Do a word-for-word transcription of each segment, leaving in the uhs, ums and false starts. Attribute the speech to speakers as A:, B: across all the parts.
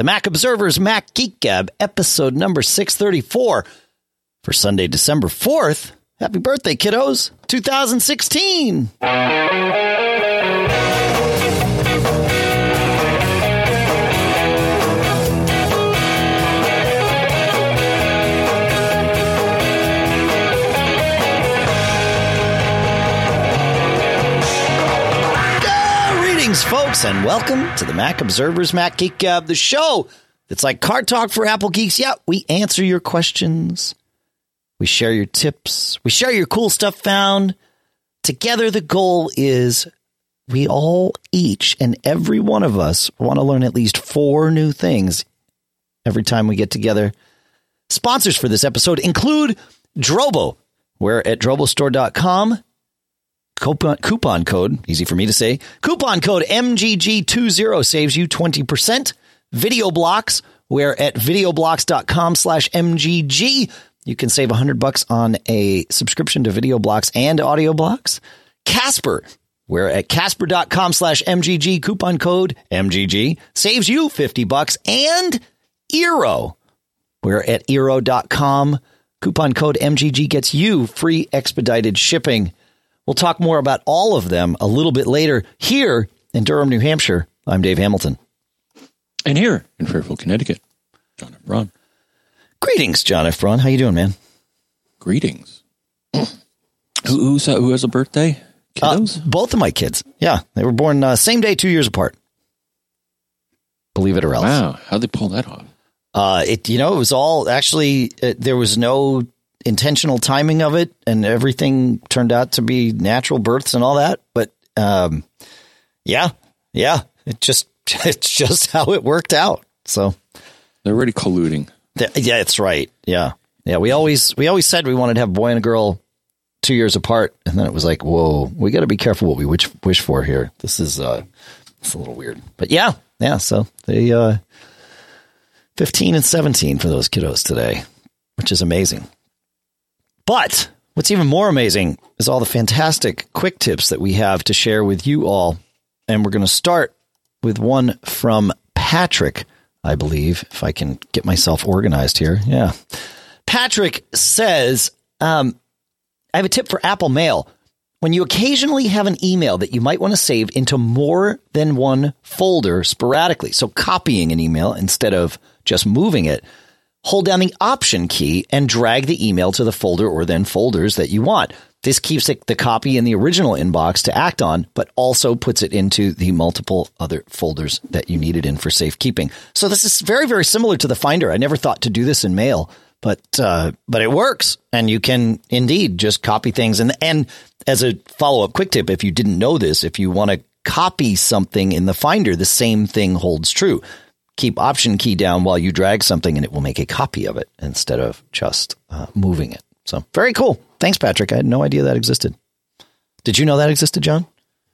A: The Mac Observer's Mac Geek Gab, episode number six thirty-four for Sunday, December fourth. Happy birthday, kiddos. two thousand sixteen. Greetings, folks, and welcome to the Mac Observer's Mac Geek Gab, the show that's like Car Talk for Apple geeks. Yeah, we answer your questions. We share your tips. We share your cool stuff found. Together, the goal is we all, each and every one of us, want to learn at least four new things every time we get together. Sponsors for this episode include Drobo. We're at drobo store dot com. Coupon, coupon code, easy for me to say, coupon code M G G twenty saves you twenty percent. VideoBlocks, we're at videoblocks.com slash MGG. You can save one hundred bucks on a subscription to VideoBlocks and AudioBlocks. Casper, we're at casper.com slash MGG. Coupon code M G G saves you fifty bucks. And Eero, we're at eero dot com. Coupon code M G G gets you free expedited shipping. We'll talk more about all of them a little bit later here in Durham, New Hampshire. I'm Dave Hamilton.
B: And here in Fairfield, Connecticut, John F. Braun.
A: Greetings, John F. Braun. How you doing, man?
B: Greetings. who, who's, uh, who has a birthday? Kiddos?
A: Uh, both of my kids. Yeah, they were born uh, same day, two years apart. Believe it or else.
B: Wow, how'd they pull that off?
A: Uh, it you know it was all actually uh, there was no intentional timing of it, and everything turned out to be natural births and all that. But um, yeah, yeah, it just it's just how it worked out. So
B: they're already colluding.
A: Th- yeah, it's right. Yeah, yeah. We always we always said we wanted to have a boy and a girl two years apart, and then it was like, whoa, we got to be careful what we wish wish for here. This is uh, it's a little weird, but yeah, yeah. So they uh, fifteen and seventeen for those kiddos today, which is amazing. But what's even more amazing is all the fantastic quick tips that we have to share with you all. And we're going to start with one from Patrick, I believe, if I can get myself organized here. Yeah. Patrick says, um, I have a tip for Apple Mail. When you occasionally have an email that you might want to save into more than one folder sporadically, so copying an email instead of just moving it, hold down the Option key and drag the email to the folder or then folders that you want. This keeps it, the copy in the original inbox to act on, but also puts it into the multiple other folders that you need it in for safekeeping. So this is very, very similar to the Finder. I never thought to do this in Mail, but uh, but it works. And you can indeed just copy things. And, and as a follow-up quick tip, if you didn't know this, if you want to copy something in the Finder, the same thing holds true. Keep Option key down while you drag something, and it will make a copy of it instead of just uh, moving it. So very cool. Thanks, Patrick. I had no idea that existed. Did you know that existed, John?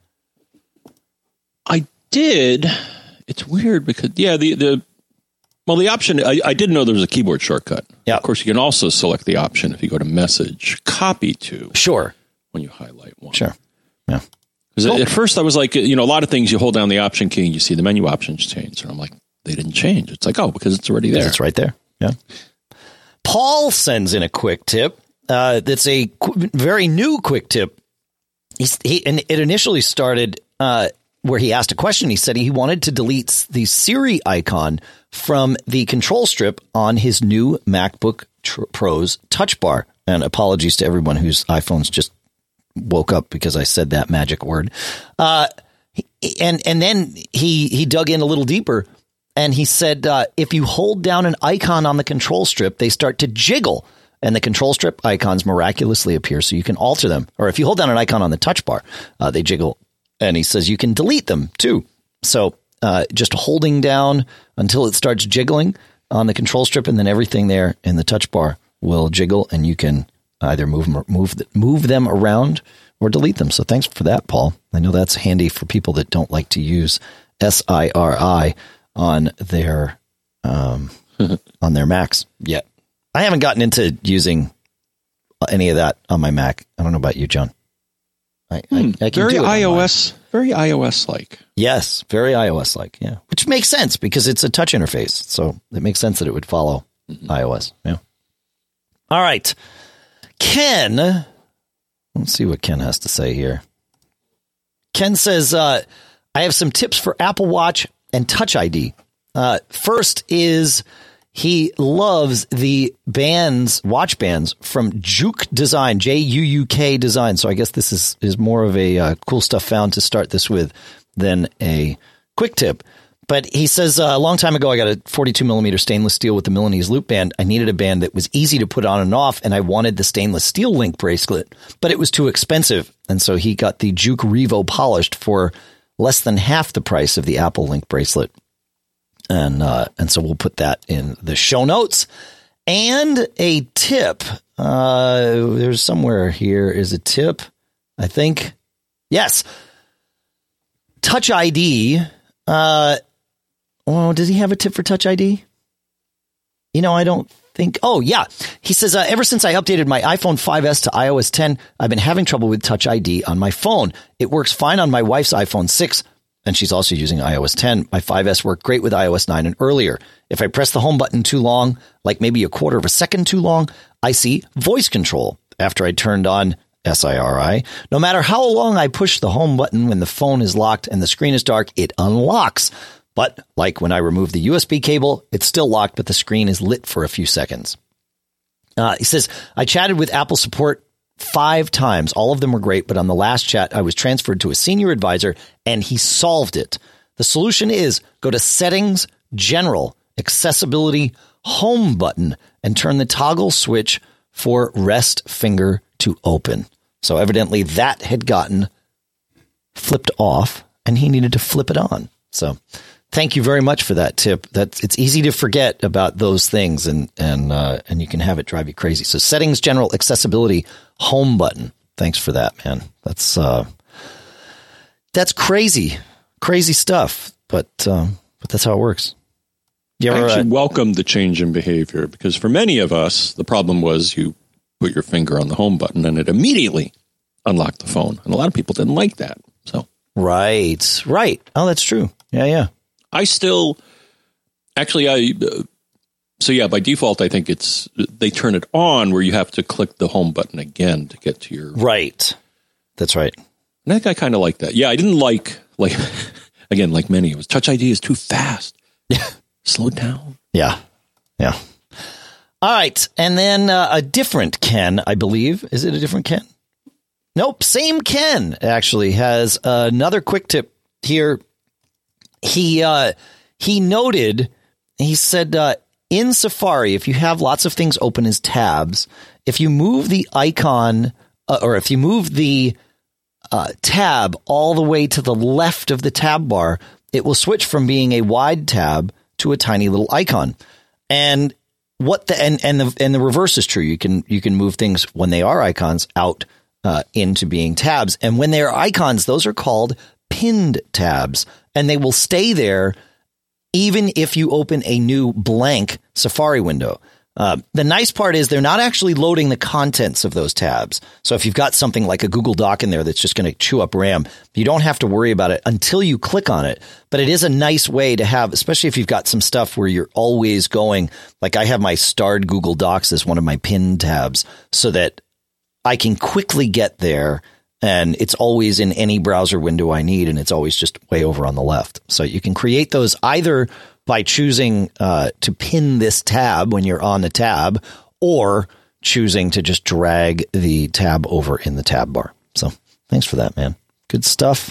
B: I did. It's weird because, yeah, the, the well, the option, I, I didn't know there was a keyboard shortcut.
A: Yeah.
B: Of course, you can also select the option if you go to Message, Copy to.
A: Sure.
B: When you highlight one.
A: Sure. Yeah.
B: Because cool. At first I was like, you know, a lot of things you hold down the Option key and you see the menu options change. And I'm like, they didn't change. It's like, oh, because it's already there.
A: It's right there. Yeah. Paul sends in a quick tip. Uh, that's a qu- very new quick tip. He's, he and it initially started uh, where he asked a question. He said he wanted to delete the Siri icon from the control strip on his new MacBook tr- Pro's Touch Bar. And apologies to everyone whose iPhones just woke up because I said that magic word. Uh, and and then he he dug in a little deeper. And he said, uh, if you hold down an icon on the control strip, they start to jiggle and the control strip icons miraculously appear so you can alter them. Or if you hold down an icon on the touch bar, uh, they jiggle. And he says you can delete them, too. So uh, just holding down until it starts jiggling on the control strip, and then everything there in the touch bar will jiggle, and you can either move them, move, move them around or delete them. So thanks for that, Paul. I know that's handy for people that don't like to use S I R I on their um, on their Macs yet. I haven't gotten into using any of that on my Mac. I don't know about you, John. I,
B: hmm,
A: I, I can
B: very
A: do it
B: iOS, very iOS-like.
A: Yes, very iOS-like, yeah. Which makes sense because it's a touch interface. So it makes sense that it would follow mm-hmm. iOS, yeah. All right. Ken, let's see what Ken has to say here. Ken says, uh, I have some tips for Apple Watch and Touch I D. Uh, first is he loves the bands, watch bands from Juuk Design, J U U K Design. So I guess this is, is more of a uh, cool stuff found to start this with than a quick tip. But he says, uh, a long time ago, I got a forty-two millimeter stainless steel with the Milanese loop band. I needed a band that was easy to put on and off, and I wanted the stainless steel link bracelet, but it was too expensive. And so he got the Juuk Revo polished for less than half the price of the Apple Link bracelet. And uh, and so we'll put that in the show notes. And a tip. Uh, there's somewhere here is a tip, I think. Yes. Touch I D. Uh, oh, does he have a tip for Touch I D? You know, I don't think. Oh, yeah. He says, uh, ever since I updated my iPhone five S to i O S ten, I've been having trouble with Touch I D on my phone. It works fine on my wife's iPhone six. And she's also using i O S ten. My five S worked great with i O S nine and earlier. If I press the home button too long, like maybe a quarter of a second too long, I see voice control after I turned on S I R I. No matter how long I push the home button when the phone is locked and the screen is dark, it unlocks. But like when I remove the U S B cable, it's still locked, but the screen is lit for a few seconds. Uh, he says, I chatted with Apple support five times. All of them were great, but on the last chat, I was transferred to a senior advisor and he solved it. The solution is go to Settings, General, Accessibility, Home button, and turn the toggle switch for rest finger to open. So evidently that had gotten flipped off and he needed to flip it on. So thank you very much for that tip. That's it's easy to forget about those things and and uh, and you can have it drive you crazy. So Settings, General, Accessibility, Home button. Thanks for that, man. That's uh, that's crazy, crazy stuff. But um, but that's how it works. You ever,
B: I actually
A: uh,
B: welcome the change in behavior because for many of us, the problem was you put your finger on the home button and it immediately unlocked the phone, and a lot of people didn't like that. So
A: right, right. Oh, that's true. Yeah, yeah.
B: I still, actually, I, uh, so yeah, by default, I think it's, they turn it on where you have to click the home button again to get to your.
A: Right. That's right.
B: And I think I kind of like that. Yeah, I didn't like, like, again, like many, it was Touch I D is too fast.
A: Yeah.
B: Slow down.
A: Yeah. Yeah. All right. And then uh, a different Ken, I believe. Is it a different Ken? Nope. Same Ken actually has another quick tip here. He uh, he noted, he said, uh, in Safari, if you have lots of things open as tabs, if you move the icon uh, or if you move the uh, tab all the way to the left of the tab bar, it will switch from being a wide tab to a tiny little icon. And what the and and the and the reverse is true. You can you can move things when they are icons out uh, into being tabs, and when they are icons, those are called pinned tabs, and they will stay there even if you open a new blank Safari window. Uh, the nice part is they're not actually loading the contents of those tabs. So if you've got something like a Google Doc in there that's just going to chew up RAM, you don't have to worry about it until you click on it. But it is a nice way to have, especially if you've got some stuff where you're always going, like I have my starred Google Docs as one of my pinned tabs so that I can quickly get there. And it's always in any browser window I need, and it's always just way over on the left. So you can create those either by choosing uh, to pin this tab when you're on the tab, or choosing to just drag the tab over in the tab bar. So thanks for that, man. Good stuff.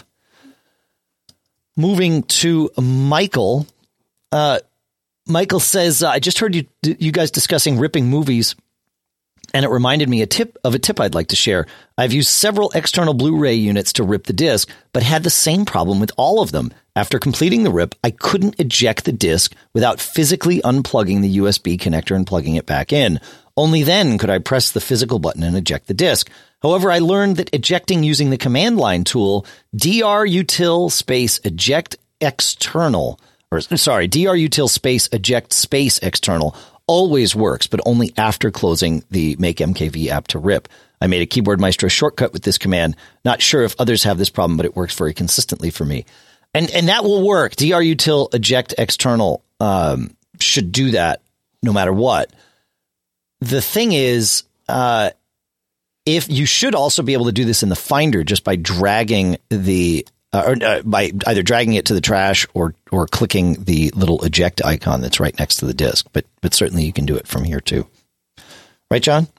A: Moving to Michael. Uh, Michael says, uh, I just heard you you guys discussing ripping movies, and it reminded me a tip of a tip I'd like to share. I've used several external Blu-ray units to rip the disc, but had the same problem with all of them. After completing the rip, I couldn't eject the disc without physically unplugging the U S B connector and plugging it back in. Only then could I press the physical button and eject the disc. However, I learned that ejecting using the command line tool, drutil space eject external, or sorry, drutil space eject space external, always works, but only after closing the Make M K V app to rip. I made a Keyboard Maestro shortcut with this command. Not sure if others have this problem, but it works very consistently for me. And and that will work. drutil eject external um, should do that no matter what. The thing is, uh, if you should also be able to do this in the Finder just by dragging the uh, or uh, by either dragging it to the trash or or clicking the little eject icon that's right next to the disk. But but certainly you can do it from here too. Right, John?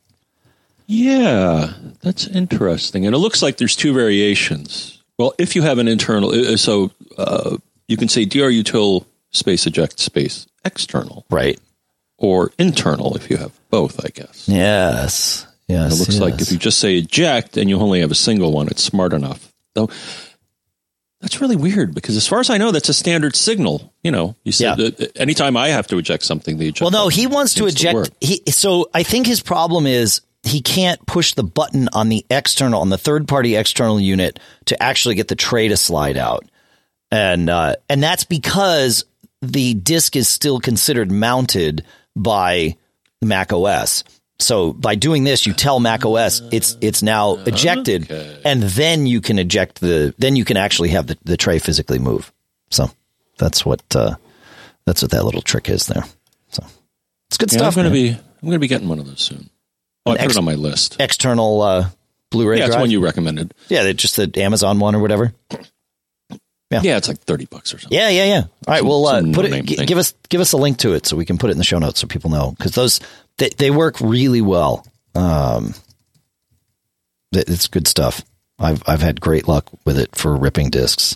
B: Yeah, that's interesting. And it looks like there's two variations. Well, if you have an internal, so uh, you can say drutil space eject space external.
A: Right.
B: Or internal if you have both, I guess.
A: Yes. Yes.
B: It looks
A: yes.
B: like if you just say eject and you only have a single one, it's smart enough. Though that's really weird because as far as I know, that's a standard signal. You know, you said
A: yeah.
B: that anytime I have to eject something, the eject.
A: Well, no, he wants to eject.
B: To
A: he, so I think his problem is he can't push the button on the external, on the third party external unit to actually get the tray to slide out. And, uh, and that's because the disk is still considered mounted by Mac O S. So by doing this, you tell Mac O S it's it's now ejected, okay. and then you can eject the then you can actually have the, the tray physically move. So that's what uh, that's what that little trick is there. So it's good
B: yeah,
A: stuff.
B: I'm going to
A: man.
B: be I'm going to be getting one of those soon. Oh, I put ex- it on my list.
A: External uh, Blu-ray.
B: Yeah,
A: drive?
B: it's one you recommended.
A: Yeah, just the Amazon one or whatever.
B: Yeah, yeah, it's like thirty bucks or something.
A: Yeah, yeah, yeah. All right, well, uh, put it. G-
B: thing.
A: give us give us a link to it so we can put it in the show notes so people know because those they, they work really well. Um, it's good stuff. I've I've had great luck with it for ripping discs.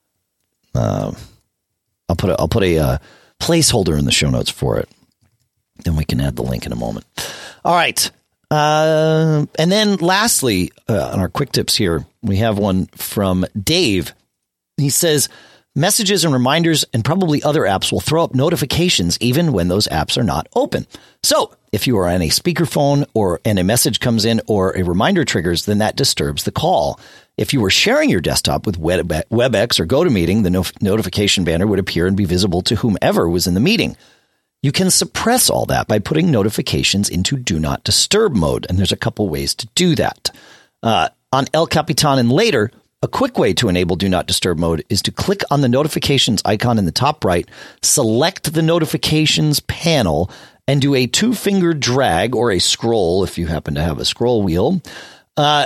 A: Um, I'll put a, I'll put a uh, placeholder in the show notes for it. Then we can add the link in a moment. All right. Uh, and then lastly, uh, on our quick tips here, we have one from Dave. He says, messages and reminders and probably other apps will throw up notifications even when those apps are not open. So if you are on a speakerphone or and a message comes in or a reminder triggers, then that disturbs the call. If you were sharing your desktop with WebEx or GoToMeeting, the no- notification banner would appear and be visible to whomever was in the meeting. You can suppress all that by putting notifications into Do Not Disturb mode, and there's a couple ways to do that. Uh, on El Capitan and later, a quick way to enable Do Not Disturb mode is to click on the notifications icon in the top right, select the notifications panel, and do a two-finger drag or a scroll, if you happen to have a scroll wheel, uh,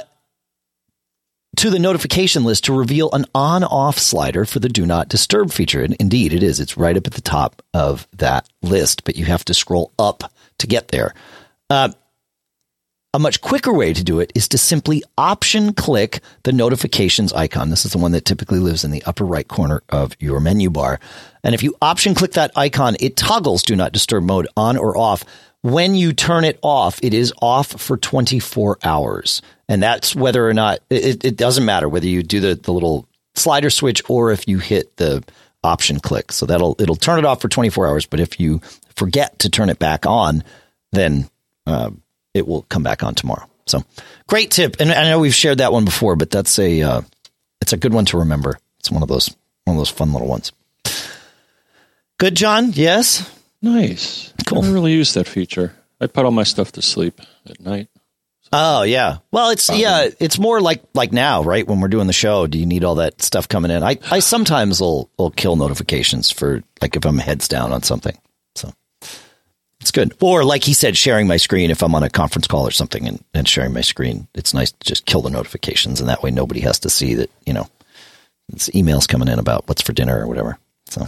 A: to the notification list to reveal an on-off slider for the Do Not Disturb feature. And indeed, it is. It's right up at the top of that list, but you have to scroll up to get there. Uh, A much quicker way to do it is to simply option click the notifications icon. This is the one that typically lives in the upper right corner of your menu bar. And if you option click that icon, it toggles Do Not Disturb mode on or off. When you turn it off, it is off for twenty-four hours. And that's whether or not it, it doesn't matter whether you do the, the little slider switch or if you hit the option click. So that'll it'll turn it off for twenty-four hours. But if you forget to turn it back on, then uh, it will come back on tomorrow. So great tip. And I know we've shared that one before, but that's a, uh, it's a good one to remember. It's one of those, one of those fun little ones. Good, John. Yes.
B: Nice.
A: Cool.
B: I never really used that feature. I put all my stuff to sleep at night.
A: So oh yeah. Well, it's, um, yeah, it's more like, like now, right? When we're doing the show, do you need all that stuff coming in? I, I sometimes will, will kill notifications for like, if I'm heads down on something. So it's good. Or like he said, sharing my screen if I'm on a conference call or something and, and sharing my screen. It's nice to just kill the notifications. And that way nobody has to see that, you know, it's emails coming in about what's for dinner or whatever. So,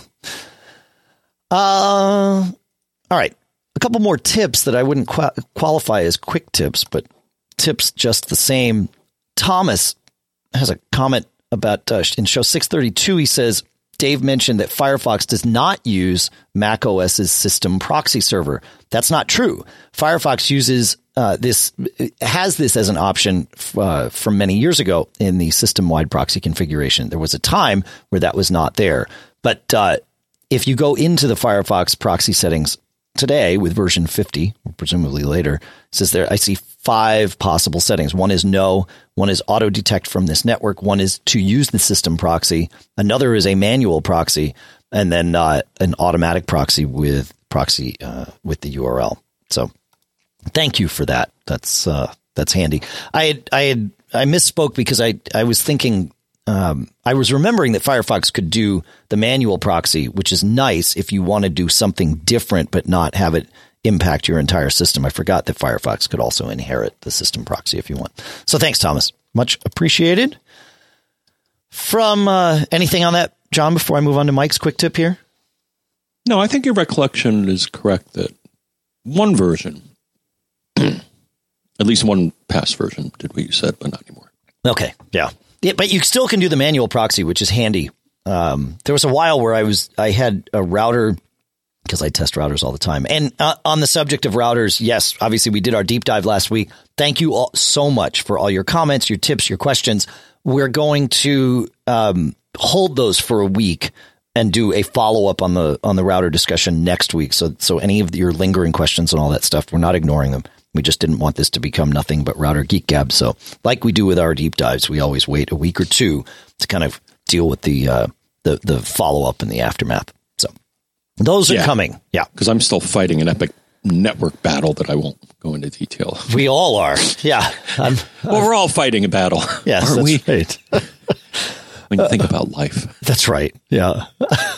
A: uh, all right. A couple more tips that I wouldn't qu- qualify as quick tips, but tips just the same. Thomas has a comment about uh, in show six thirty-two. He says, Dave mentioned that Firefox does not use Mac OS's system proxy server. That's not true. Firefox uses uh, this, has this as an option uh, from many years ago in the system-wide proxy configuration. There was a time where that was not there. But uh, if you go into the Firefox proxy settings today with version fifty, or presumably later, it says there, I see five possible settings. One is no, one is auto detect from this network, one is to use the system proxy, another is a manual proxy, and then uh, an automatic proxy with proxy uh, with the U R L. So thank you for that. That's uh, that's handy. I had, I had I misspoke because I I was thinking um, I was remembering that Firefox could do the manual proxy, which is nice if you want to do something different but not have it impact your entire system. I forgot that Firefox could also inherit the system proxy if you want. So thanks, Thomas. Much appreciated. From uh, anything on that, John, before I move on to Mike's quick tip here?
B: No, I think your recollection is correct that one version, at least one past version, did what you said, but not anymore.
A: Okay, yeah. yeah. But you still can do the manual proxy, which is handy. Um, there was a while where I was I had a router, because I test routers all the time. And uh, on the subject of routers, yes, obviously we did our deep dive last week. Thank you all so much for all your comments, your tips, your questions. We're going to um, hold those for a week and do a follow up on the on the router discussion next week. So so any of your lingering questions and all that stuff, we're not ignoring them. We just didn't want this to become nothing but router geek gab. So like we do with our deep dives, we always wait a week or two to kind of deal with the uh, the the follow up and the aftermath. So those are
B: yeah.
A: coming. Yeah,
B: because I'm still fighting an epic network battle that I won't go into detail.
A: We all are. Yeah. I'm,
B: well, we're all fighting a battle.
A: Yes,
B: aren't
A: that's
B: we?
A: Right.
B: When you think about life.
A: That's right. Yeah.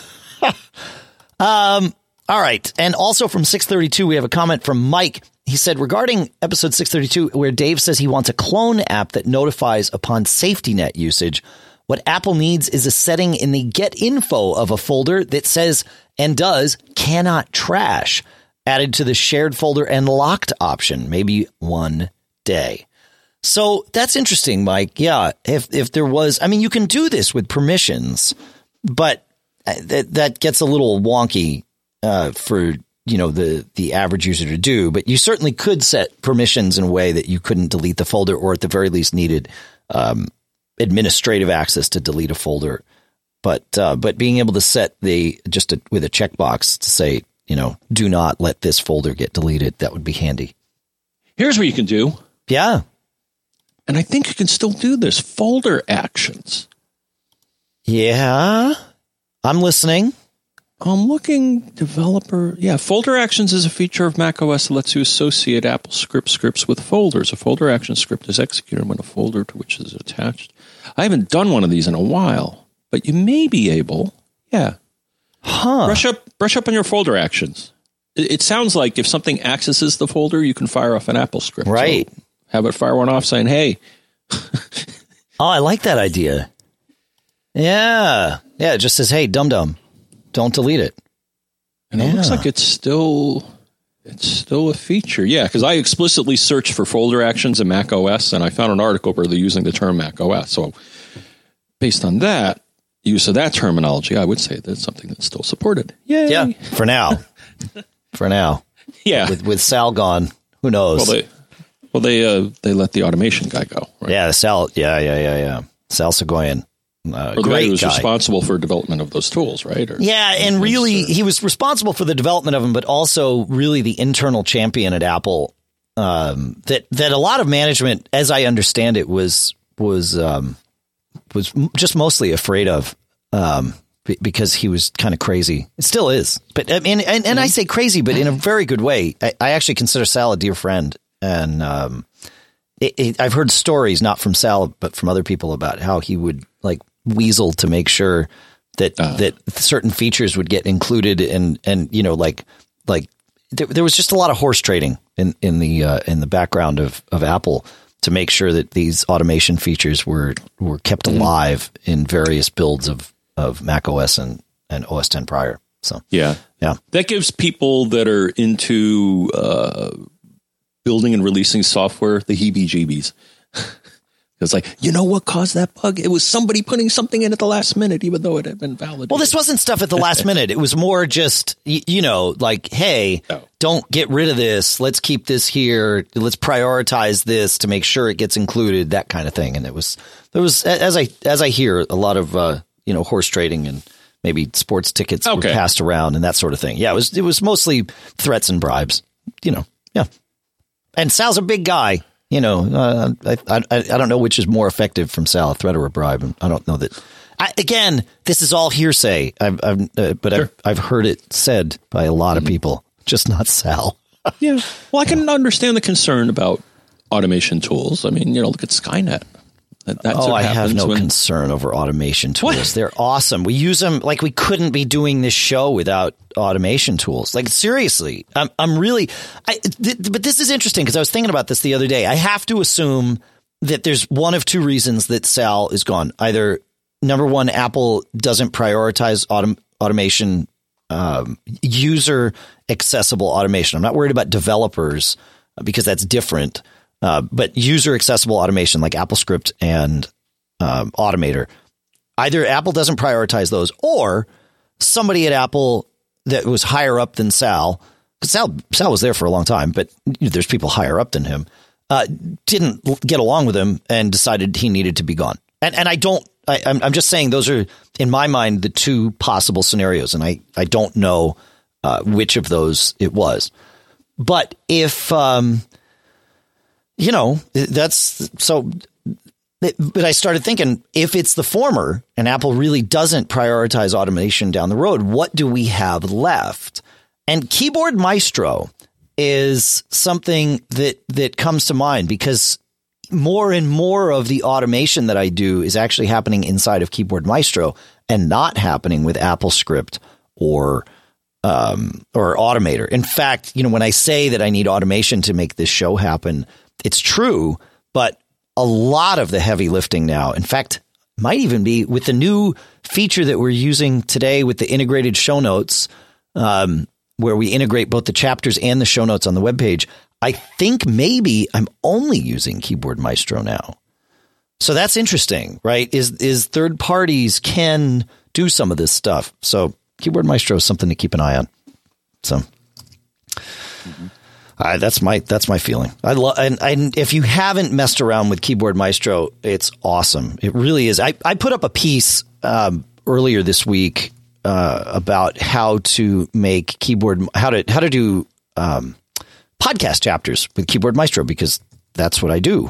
A: um. All right. And also from six thirty-two, we have a comment from Mike. He said, regarding episode six thirty-two, where Dave says he wants a clone app that notifies upon safety net usage, what Apple needs is a setting in the get info of a folder that says and does cannot trash added to the shared folder and locked option, maybe one day. So that's interesting, Mike. Yeah. If, if there was, I mean, you can do this with permissions, but that, that gets a little wonky uh, for, you know, the, the average user to do, but you certainly could set permissions in a way that you couldn't delete the folder, or at the very least needed um, administrative access to delete a folder. But, uh, but being able to set the, just a, with a checkbox to say, you know, do not let this folder get deleted, that would be handy.
B: Here's what you can do.
A: Yeah.
B: And I think you can still do this. Folder actions.
A: Yeah. I'm listening.
B: I'm looking developer. Yeah. Folder actions is a feature of macOS that lets you associate Apple script scripts with folders. A folder action script is executed when a folder to which is attached. I haven't done one of these in a while, but you may be able. Yeah.
A: Huh.
B: Brush up, brush up on your folder actions. It, it sounds like if something accesses the folder, you can fire off an Apple script.
A: Right.
B: So have it fire one off saying, hey.
A: Oh, I like that idea. Yeah. Yeah. It just says, hey, dum-dum, don't delete it.
B: And
A: yeah.
B: It looks like it's still, it's still a feature. Yeah. Because I explicitly searched for folder actions in Mac O S, and I found an article where they're using the term Mac O S. So based on that, use of that terminology, I would say that's something that's still supported. Yay.
A: Yeah. For now. For now.
B: Yeah.
A: With, with Sal gone, who knows?
B: Well, they, well, they, uh, they let the automation guy go. Right?
A: Yeah. Sal. Yeah. Yeah. Yeah. Yeah. Sal Segoyan. Uh,
B: or the
A: great
B: guy who was
A: guy.
B: responsible for development of those tools, right? Or,
A: yeah, and really, he was responsible for the development of them, but also really the internal champion at Apple. Um, that that a lot of management, as I understand it, was was um, was just mostly afraid of, um, b- because he was kind of crazy. It still is, but I mean, and, and mm-hmm. I say crazy, but in a very good way. I, I actually consider Sal a dear friend, and um, it, it, I've heard stories not from Sal, but from other people about how he would like weasel to make sure that uh, that certain features would get included, and and you know like like there, there was just a lot of horse trading in in the uh, in the background of of Apple to make sure that these automation features were were kept mm-hmm. alive in various builds of of macOS and and O S ten prior. So
B: yeah,
A: yeah,
B: that gives people that are into uh, building and releasing software the heebie-jeebies. It's like, you know what caused that bug? It was somebody putting something in at the last minute, even though it had been validated.
A: Well, this wasn't stuff at the last minute. It was more just, you know, like, hey, oh. don't get rid of this. Let's keep this here. Let's prioritize this to make sure it gets included, that kind of thing. And it was, there was, as I, as I hear, a lot of, uh, you know, horse trading and maybe sports tickets okay. were passed around and that sort of thing. Yeah, it was, it was mostly threats and bribes, you know. Yeah. And Sal's a big guy. You know, uh, I, I I don't know which is more effective from Sal, a threat or a bribe. I don't know that. I, again, this is all hearsay. I've, I've uh, but sure. I've, I've heard it said by a lot mm-hmm. of people just not Sal.
B: Yeah. Well, I can understand the concern about automation tools. I mean, you know, look at Skynet. That, that's
A: oh,
B: what
A: I have no
B: when...
A: concern over automation tools.
B: What?
A: They're awesome. We use them like we couldn't be doing this show without automation tools. Like, seriously, I'm, I'm really, I, th- but this is interesting because I was thinking about this the other day. I have to assume that there's one of two reasons that Sal is gone. Either number one, Apple doesn't prioritize autom- automation, um, user accessible automation. I'm not worried about developers because that's different. Uh, but user accessible automation like AppleScript and um, Automator, either Apple doesn't prioritize those or somebody at Apple that was higher up than Sal, because Sal, Sal was there for a long time, but there's people higher up than him, uh, didn't get along with him and decided he needed to be gone. And and I don't, I, I'm, I'm just saying those are, in my mind, the two possible scenarios. And I, I don't know uh, which of those it was. But if... Um, You know, that's so. But I started thinking, if it's the former and Apple really doesn't prioritize automation down the road, what do we have left? And Keyboard Maestro is something that that comes to mind because more and more of the automation that I do is actually happening inside of Keyboard Maestro and not happening with AppleScript or um, or Automator. In fact, you know, when I say that I need automation to make this show happen, it's true, but a lot of the heavy lifting now, in fact, might even be with the new feature that we're using today with the integrated show notes, um, where we integrate both the chapters and the show notes on the webpage. I think maybe I'm only using Keyboard Maestro now. So that's interesting, right? Is is third parties can do some of this stuff. So Keyboard Maestro is something to keep an eye on. So. Mm-hmm. Uh, that's my that's my feeling. I love and, and if you haven't messed around with Keyboard Maestro, it's awesome. It really is. I, I put up a piece um, earlier this week uh, about how to make keyboard how to how to do um, podcast chapters with Keyboard Maestro because that's what I do.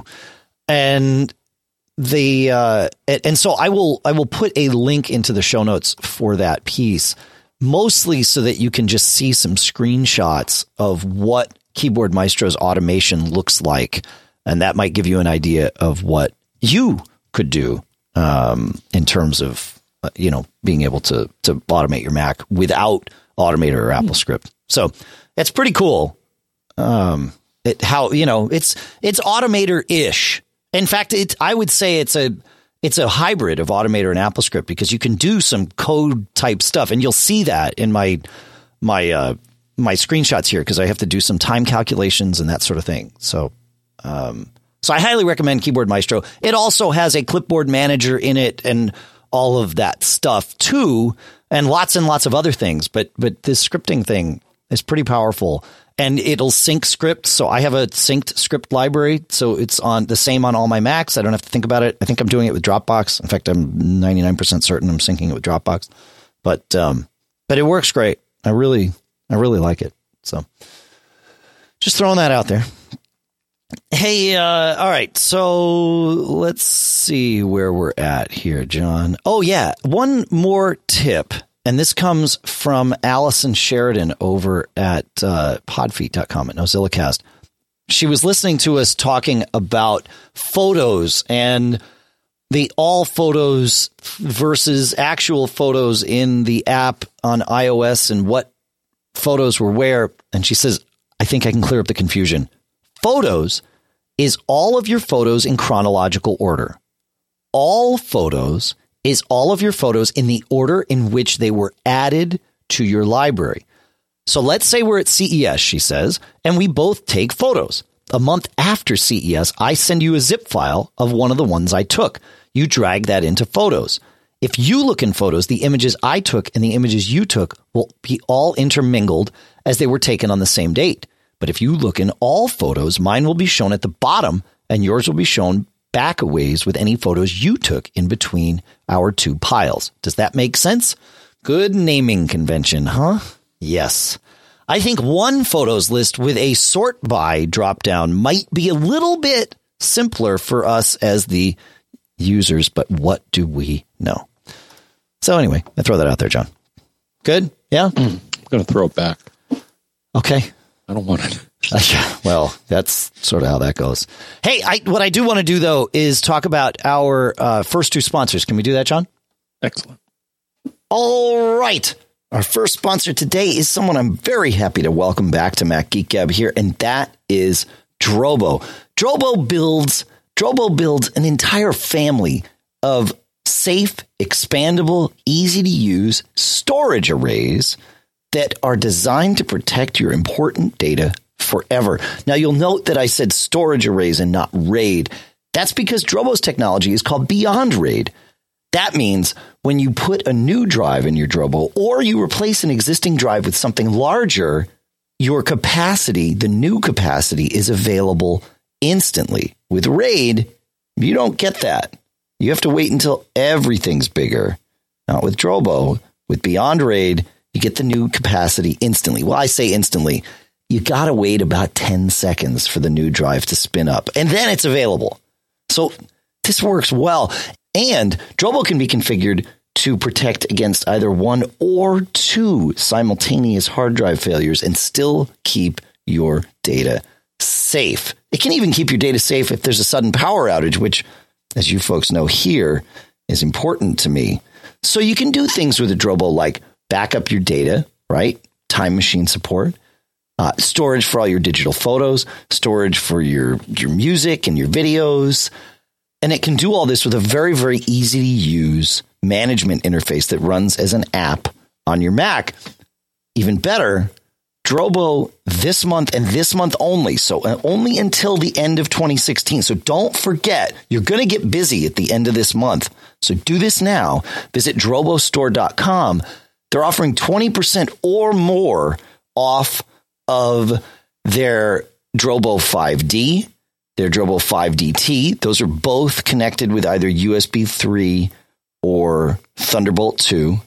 A: And the uh, and so I will I will put a link into the show notes for that piece, mostly so that you can just see some screenshots of what Keyboard Maestro's automation looks like, and that might give you an idea of what you could do um, in terms of uh, you know being able to to automate your Mac without Automator or AppleScript. So it's pretty cool. Um, it how you know it's it's Automator-ish. In fact, it I would say it's a it's a hybrid of Automator and AppleScript because you can do some code type stuff, and you'll see that in my my. Uh, my screenshots here because I have to do some time calculations and that sort of thing. So, um, so I highly recommend Keyboard Maestro. It also has a clipboard manager in it and all of that stuff too, and lots and lots of other things. But, but this scripting thing is pretty powerful and it'll sync scripts. So I have a synced script library. So it's on the same on all my Macs. I don't have to think about it. I think I'm doing it with Dropbox. In fact, I'm ninety-nine percent certain I'm syncing it with Dropbox, but, um, but it works great. I really, I really like it. So just throwing that out there. Hey, uh, all right. So let's see where we're at here, John. Oh, yeah. One more tip. And this comes from Allison Sheridan over at uh, podfeet dot com at NozillaCast. She was listening to us talking about photos and the all photos versus actual photos in the app on iOS and what photos were where. And she says, I think I can clear up the confusion. Photos is all of your photos in chronological order. All photos is all of your photos in the order in which they were added to your library. So let's say we're at C E S, she says, and we both take photos. A month after C E S, I send you a zip file of one of the ones I took. You drag that into Photos. If you look in Photos, the images I took and the images you took will be all intermingled as they were taken on the same date. But if you look in All Photos, mine will be shown at the bottom and yours will be shown back a ways with any photos you took in between our two piles. Does that make sense? Good naming convention, huh? Yes. I think one photos list with a sort by dropdown might be a little bit simpler for us as the users, but what do we know? So anyway, I throw that out there, John. Good? Yeah?
B: Mm, I'm going to throw it back.
A: Okay.
B: I don't want it.
A: Well, that's sort of how that goes. Hey, I, what I do want to do, though, is talk about our uh, first two sponsors. Can we do that, John?
B: Excellent.
A: All right. Our first sponsor today is someone I'm very happy to welcome back to Mac Geek Gab here, and that is Drobo. Drobo builds, Drobo builds an entire family of safe, expandable, easy-to-use storage arrays that are designed to protect your important data forever. Now, you'll note that I said storage arrays and not RAID. That's because Drobo's technology is called Beyond RAID. That means when you put a new drive in your Drobo or you replace an existing drive with something larger, your capacity, the new capacity, is available instantly. With RAID, you don't get that. You have to wait until everything's bigger. Not with Drobo. With Beyond RAID, you get the new capacity instantly. Well, I say instantly. You got to wait about ten seconds for the new drive to spin up, and then it's available. So this works well. And Drobo can be configured to protect against either one or two simultaneous hard drive failures and still keep your data safe. It can even keep your data safe if there's a sudden power outage, which, as you folks know here, is important to me. So you can do things with a Drobo like back up your data, right? Time machine support. Uh, storage for all your digital photos, storage for your, your music and your videos. And it can do all this with a very, very easy to use management interface that runs as an app on your Mac. Even better, Drobo this month and this month only. So uh, only until the end of twenty sixteen. So don't forget, you're going to get busy at the end of this month. So do this now. Visit drobo store dot com. They're offering twenty percent or more off of their Drobo five D, their Drobo five D T. Those are both connected with either U S B three or Thunderbolt two,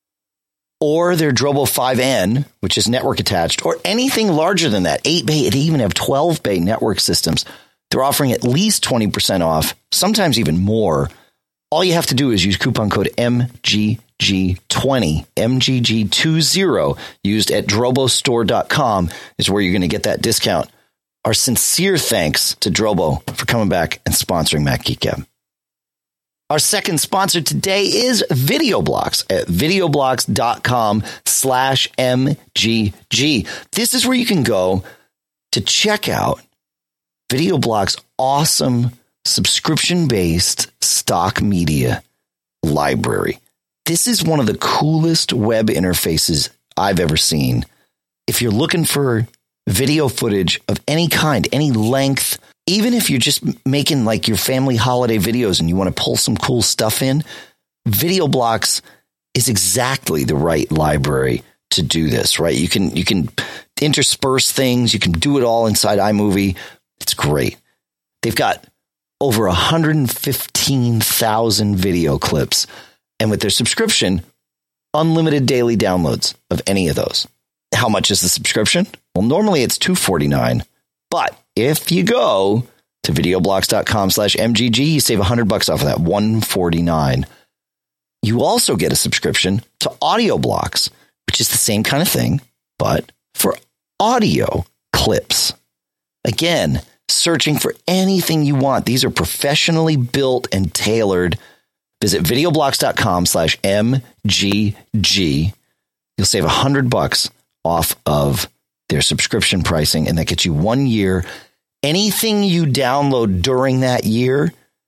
A: or their Drobo five N, which is network attached, or anything larger than that, eight bay. They even have twelve bay network systems. They're offering at least twenty percent off, sometimes even more. All you have to do is use coupon code M G G twenty, M G G twenty, used at drobo store dot com is where you're going to get that discount. Our sincere thanks to Drobo for coming back and sponsoring Mac Geek Gab. Our second sponsor today is VideoBlocks at videoblocks dot com slash M G G. This is where you can go to check out VideoBlocks' awesome subscription-based stock media library. This is one of the coolest web interfaces I've ever seen. If you're looking for video footage of any kind, any length, even if you're just making like your family holiday videos and you want to pull some cool stuff in, VideoBlocks is exactly the right library to do this, right? You can you can intersperse things. You can do it all inside iMovie. It's great. They've got over one hundred fifteen thousand video clips. And with their subscription, unlimited daily downloads of any of those. How much is the subscription? Well, normally it's two hundred forty-nine dollars. But if you go to videoblocks dot com slash M G G, you save one hundred bucks off of that, one hundred forty-nine dollars. You also get a subscription to AudioBlocks, which is the same kind of thing, but for audio clips. Again, searching for anything you want. These are professionally built and tailored. Visit videoblocks dot com slash M G G. You'll save one hundred bucks off of their subscription pricing, and that gets you one year. Anything you download during that year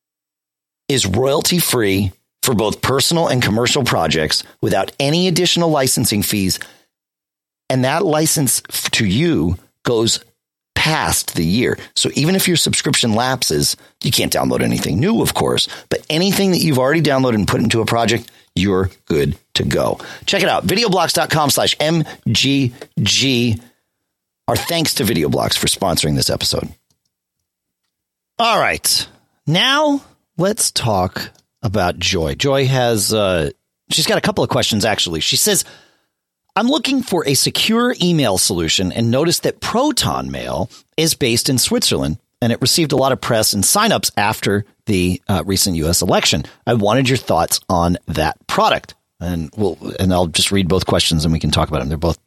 A: is royalty-free for both personal and commercial projects without any additional licensing fees. And that license to you goes past the year. So even if your subscription lapses, you can't download anything new, of course, but anything that you've already downloaded and put into a project, you're good to go. Check it out. videoblocks dot com slash M G G. Our thanks to VideoBlocks for sponsoring this episode. All right. Now let's talk about Joy. Joy has, uh, she's got a couple of questions, actually. She says, I'm looking for a secure email solution and noticed that Proton Mail is based in Switzerland, and it received a lot of press and signups after the uh, recent U S election. I wanted your thoughts on that product. And we'll, and I'll just read both questions and we can talk about them. They're both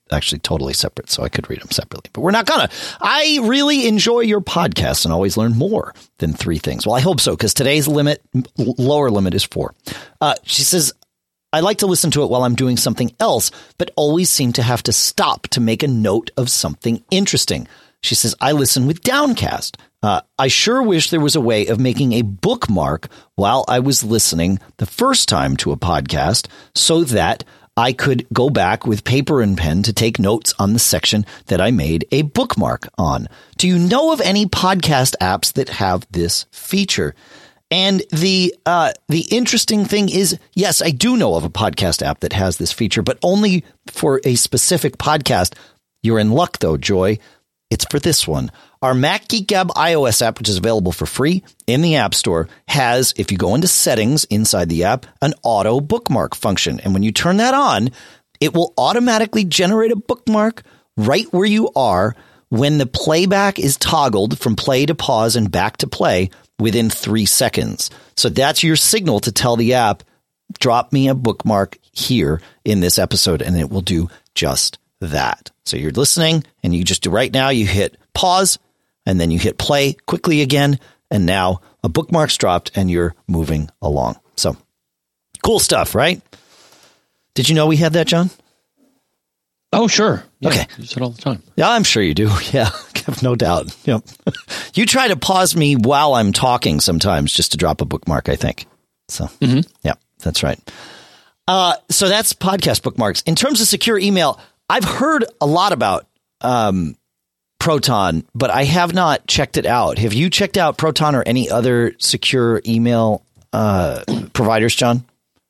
A: actually totally separate, so I could read them separately. But we're not gonna. I really enjoy your podcast and always learn more than three things. Well, I hope so, because today's limit, lower limit is four. Uh, she says, I like to listen to it while I'm doing something else, but always seem to have to stop to make a note of something interesting. She says, I listen with Downcast. Uh, I sure wish there was a way of making a bookmark while I was listening the first time to a podcast so that I could go back with paper and pen to take notes on the section that I made a bookmark on. Do you know of any podcast apps that have this feature? And the uh, the interesting thing is, yes, I do know of a podcast app that has this feature, but only for a specific podcast. You're in luck, though, Joy. It's for this one. Our Mac Geek Gab iOS app, which is available for free in the App Store, has, if you go into settings inside the app, an auto bookmark function. And when you turn that on, it will automatically generate a bookmark right where you are when the playback is toggled from play to pause and back to play within three seconds. So that's your signal to tell the app, drop me a bookmark here in this episode, and it will do just that. So you're listening and you just do right now, you hit pause and then you hit play quickly again. And now a bookmark's dropped and you're moving along. So cool stuff, right? Did you know we had that, John?
B: Oh, sure. Yeah,
A: okay.
B: I use it all the time.
A: Yeah, I'm sure you do. Yeah, I have no doubt. Yep. You try to pause me while I'm talking sometimes just to drop a bookmark, I think. So, mm-hmm. Yeah, that's right. Uh, so that's podcast bookmarks. In terms of secure email, I've heard a lot about um, Proton, but I have not checked it out. Have you checked out Proton or any other secure email uh, providers, John?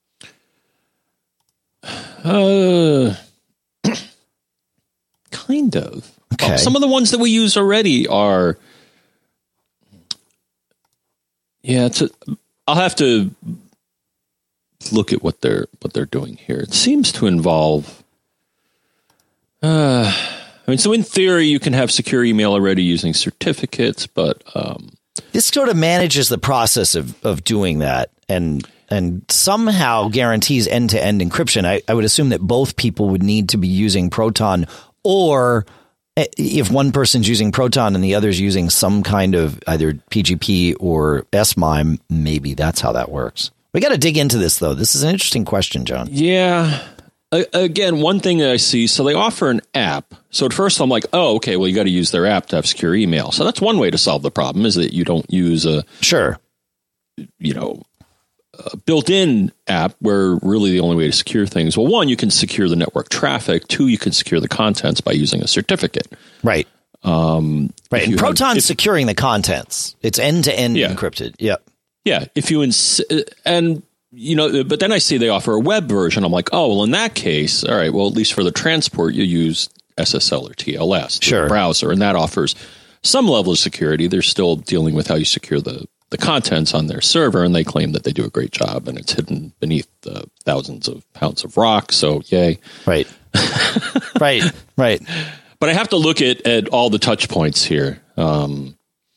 B: Uh, kind of.
A: Okay.
B: Well, some of the ones that we use already are. Yeah, it's a, I'll have to look at what they're what they're doing here. It seems to involve. Uh, I mean, so in theory, you can have secure email already using certificates, but um,
A: this sort of manages the process of, of doing that and and somehow guarantees end-to-end encryption. I, I would assume that both people would need to be using Proton, or if one person's using Proton and the other's using some kind of either P G P or S M I M E, maybe that's how that works. We got to dig into this, though. This is an interesting question, John.
B: Yeah. Again, one thing that I see, so they offer an app. So at first I'm like, oh, okay, well, you got to use their app to have secure email. So that's one way to solve the problem, is that you don't use a,
A: sure,
B: you know, a built-in app where really the only way to secure things. Well, one, you can secure the network traffic. Two, you can secure the contents by using a certificate.
A: Right.
B: Um,
A: right. And Proton's have, if, securing the contents. It's end-to-end
B: yeah.
A: encrypted. Yep.
B: Yeah. If you, ins- and you know, but then I see they offer a web version. I'm like, oh, well, in that case, all right, well, at least for the transport, you use S S L or T L S,
A: sure,
B: the browser, and that offers some level of security. They're still dealing with how you secure the, the contents on their server, and they claim that they do a great job, and it's hidden beneath the thousands of pounds of rock. So, yay.
A: Right. right. Right.
B: But I have to look at, at all the touch points here. Um,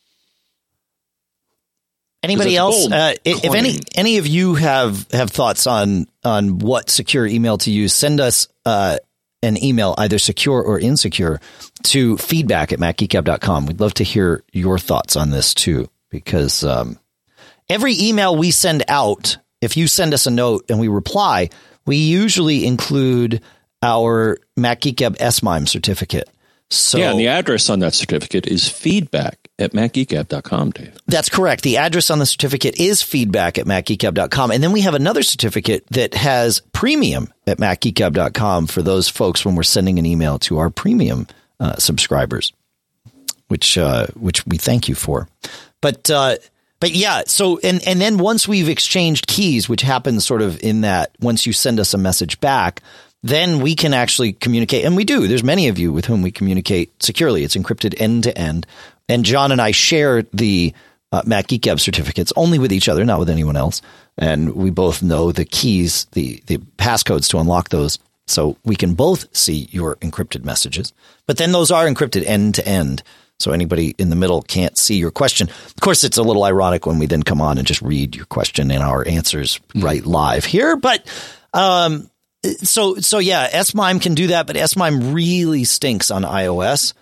A: Anybody else? Uh, if any any of you have, have thoughts on on what secure email to use, send us uh, an email, either secure or insecure, to feedback at mac geek gab dot com. We'd love to hear your thoughts on this too, because um, every email we send out, if you send us a note and we reply, we usually include our MacGeekGab S M I M E certificate. So,
B: yeah, and the address on that certificate is feedback at mac geek gab dot com, Dave.
A: That's correct. The address on the certificate is feedback at mac geek gab dot com. And then we have another certificate that has premium at mac geek gab dot com for those folks when we're sending an email to our premium uh, subscribers, which uh, which we thank you for. But uh, but yeah, so and, and then once we've exchanged keys, which happens sort of in that once you send us a message back, then we can actually communicate. And we do. There's many of you with whom we communicate securely. It's encrypted end to end. And John and I share the uh, MacGeekGab certificates only with each other, not with anyone else. And we both know the keys, the, the passcodes to unlock those. So we can both see your encrypted messages. But then those are encrypted end to end. So anybody in the middle can't see your question. Of course, it's a little ironic when we then come on and just read your question and our answers right live here. But um so so yeah, S MIME can do that, but S MIME really stinks on iOS.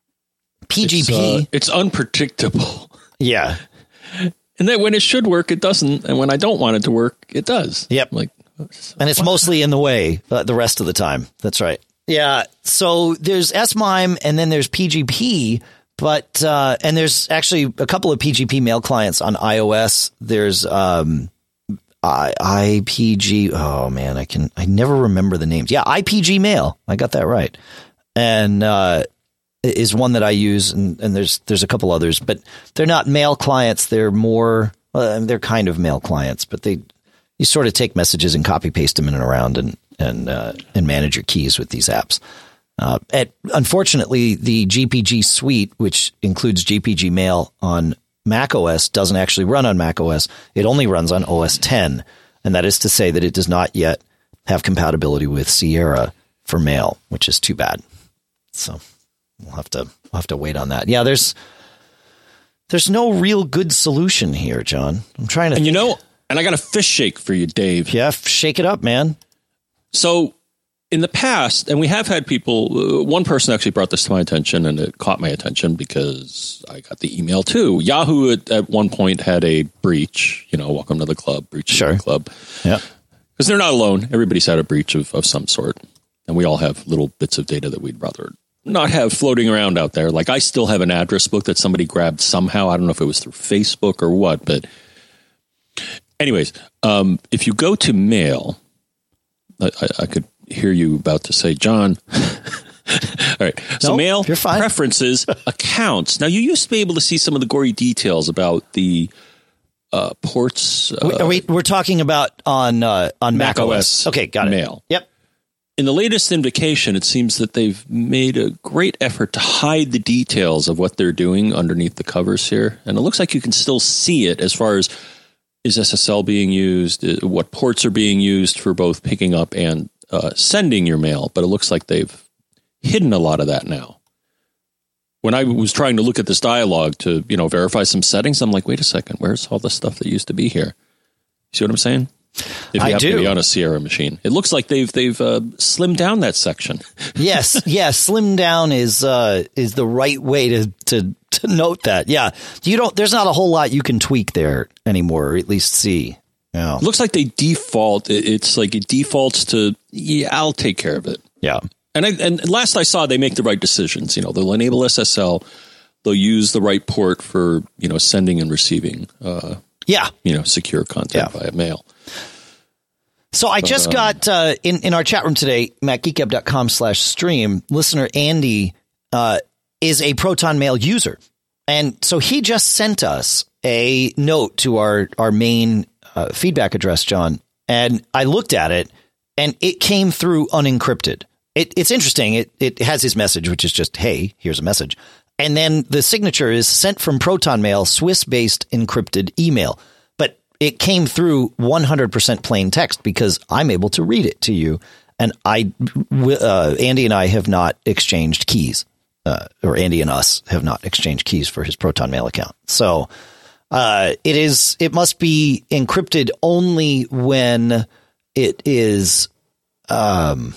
A: P G P,
B: it's, uh, it's unpredictable.
A: Yeah,
B: and then when it should work, it doesn't, and when I don't want it to work, it does.
A: Yep,
B: like,
A: and it's mostly in the way uh, the rest of the time. That's right. Yeah. So there's S MIME, and then there's P G P. But uh, and there's actually a couple of P G P mail clients on iOS. There's um, I, IPG. Oh man, I can I never remember the names. Yeah, I P G Mail. I got that right. And uh, is one that I use, and, and there's there's a couple others, but they're not mail clients. They're more uh, they're kind of mail clients, but they you sort of take messages and copy paste them in and around and and uh, and manage your keys with these apps. Uh, at, unfortunately, the G P G suite, which includes G P G Mail on macOS, doesn't actually run on macOS. It only runs on O S ten, and that is to say that it does not yet have compatibility with Sierra for mail, which is too bad. So we'll have to we'll have to wait on that. Yeah, there's there's no real good solution here, John. I'm trying to,
B: and
A: think.
B: you know, and I got a fish shake for you, Dave.
A: Yeah, shake it up, man.
B: So. In the past, and we have had people, uh, one person actually brought this to my attention, and it caught my attention because I got the email too. Yahoo at, at one point had a breach, you know, welcome to the club, breach
A: sure.
B: of the club.
A: Yeah.
B: Because they're not alone. Everybody's had a breach of, of some sort. And we all have little bits of data that we'd rather not have floating around out there. Like I still have an address book that somebody grabbed somehow. I don't know if it was through Facebook or what, but anyways, um, if you go to mail, I, I, I could hear you about to say, John. All right. So
A: nope,
B: mail
A: you're fine.
B: Preferences, accounts. Now you used to be able to see some of the gory details about the uh, ports. Uh,
A: Are we, we're talking about on uh, on Mac, Mac O S. Okay, got it.
B: Mail.
A: Yep.
B: In the latest invocation, it seems that they've made a great effort to hide the details of what they're doing underneath the covers here. And it looks like you can still see it as far as is S S L being used, what ports are being used for both picking up and uh, sending your mail. But it looks like they've hidden a lot of that now. When I was trying to look at this dialogue to, you know, verify some settings, I'm like, wait a second, where's all the stuff that used to be here? See what I'm saying? If you
A: I
B: have
A: do.
B: to be on a Sierra machine, it looks like they've they've uh, slimmed down that section.
A: Yes, yeah, slim down is uh, is the right way to, to to note that. Yeah, you don't. There's not a whole lot you can tweak there anymore, or at least see. Yeah,
B: Looks like they default. It's like it defaults to yeah, I'll take care of it.
A: Yeah,
B: and I, and last I saw, they make the right decisions. You know, they'll enable S S L. They'll use the right port for you know sending and receiving. Uh,
A: yeah,
B: you know, secure content
A: yeah.
B: via mail.
A: So I just
B: but, um,
A: got uh, in, in our chat room today, macgeekgab.com slash stream, listener Andy uh, is a Proton Mail user. And so he just sent us a note to our, our main uh, feedback address, John. And I looked at it and it came through unencrypted. It, it's interesting. It, it has his message, which is just, hey, here's a message. And then the signature is sent from Proton Mail, Swiss-based encrypted email. It came through one hundred percent plain text because I'm able to read it to you. And I, uh, Andy and I have not exchanged keys, uh, or Andy and us have not exchanged keys for his Proton Mail account. So uh, it is, it must be encrypted only when it is um,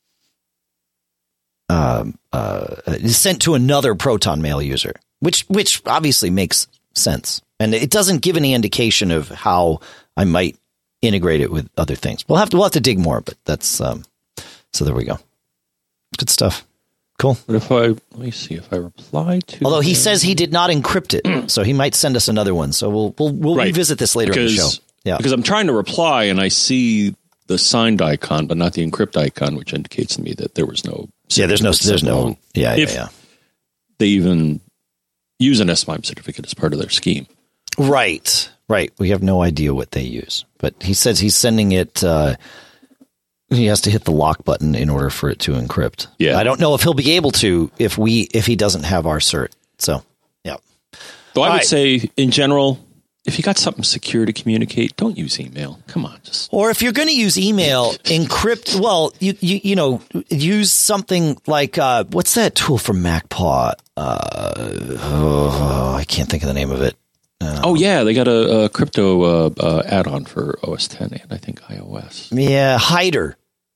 A: um, uh, sent to another Proton Mail user, which which obviously makes sense. And it doesn't give any indication of how I might integrate it with other things. We'll have to we'll have to dig more, but that's um, so there we go. Good stuff. Cool.
B: But if I let me see if I reply to,
A: although he says he did not encrypt it, so he might send us another one. So we'll we'll we'll
B: right.
A: revisit this later
B: because,
A: in the show. Yeah,
B: because I'm trying to reply and I see the signed icon, but not the encrypt icon, which indicates to me that there was no.
A: Yeah, there's no there's no. Yeah, yeah,
B: if
A: yeah.
B: They even use an S MIME certificate as part of their scheme.
A: Right, right. We have no idea what they use, but he says he's sending it. Uh, he has to hit the lock button in order for it to encrypt.
B: Yeah,
A: I don't know if he'll be able to if we if he doesn't have our cert. So, yeah.
B: Though I
A: All
B: would
A: right.
B: say, in general, if you got something secure to communicate, don't use email. Come on, just
A: or if you're going to use email, encrypt. Well, you you you know, use something like uh, what's that tool from MacPaw? Uh, oh, I can't think of the name of it. Uh,
B: oh yeah, they got a, a crypto uh, uh, add-on for O S ten and I think iOS.
A: Yeah, Hider.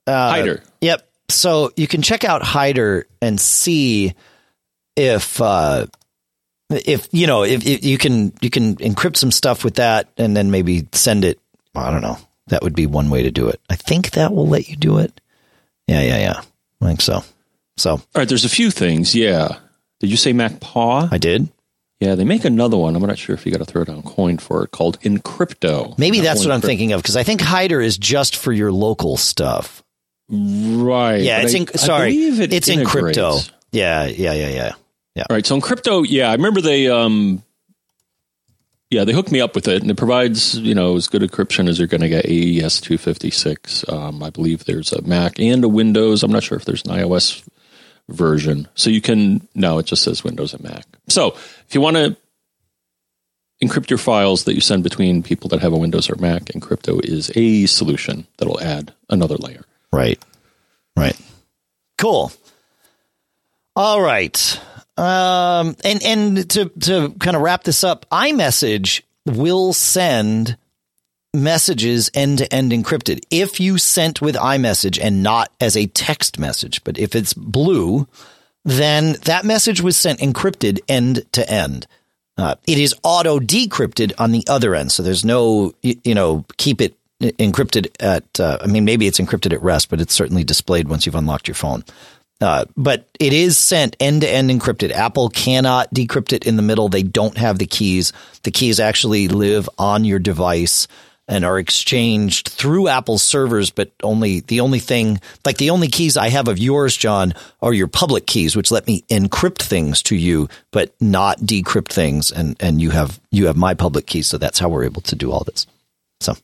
A: Uh,
B: Hider.
A: Yep. So you can check out Hider and see if, uh, if you know, if, if you can, you can encrypt some stuff with that, and then maybe send it. I don't know. That would be one way to do it. I think that will let you do it. Yeah, yeah, yeah. I think so. So,
B: all right. There's a few things. Yeah. Did you say MacPaw?
A: I did.
B: Yeah, they make another one. I'm not sure if you got to throw down a coin for it, called Encrypto.
A: Maybe that's what I'm thinking of, because I think Hider is just for your local stuff.
B: Right.
A: Yeah, it's
B: I,
A: in, sorry,
B: it
A: it's
B: integrates.
A: Encrypto. Yeah, yeah, yeah, yeah, yeah.
B: All right, so Encrypto, yeah, I remember they, um, yeah, they hooked me up with it, and it provides, you know, as good encryption as you're going to get. A E S two fifty-six. Um, I believe there's a Mac and a Windows. I'm not sure if there's an iOS version. So you can, no, it just says Windows and Mac. So if you want to encrypt your files that you send between people that have a Windows or Mac, Encrypto is a solution that'll add another layer.
A: Right. Right. Cool. All right. Um, and, and to, to kind of wrap this up, iMessage will send messages end-to-end encrypted if you sent with iMessage and not as a text message. But if it's blue, then that message was sent encrypted end-to-end. Uh, it is auto-decrypted on the other end. So there's no, you, you know, keep it encrypted at, uh, I mean, maybe it's encrypted at rest, but it's certainly displayed once you've unlocked your phone. Uh, but it is sent end-to-end encrypted. Apple cannot decrypt it in the middle. They don't have the keys. The keys actually live on your device and are exchanged through Apple's servers, but only the only thing, like the only keys I have of yours, John, are your public keys, which let me encrypt things to you, but not decrypt things. And, and you have, you have my public keys. So that's how we're able to do all this. So,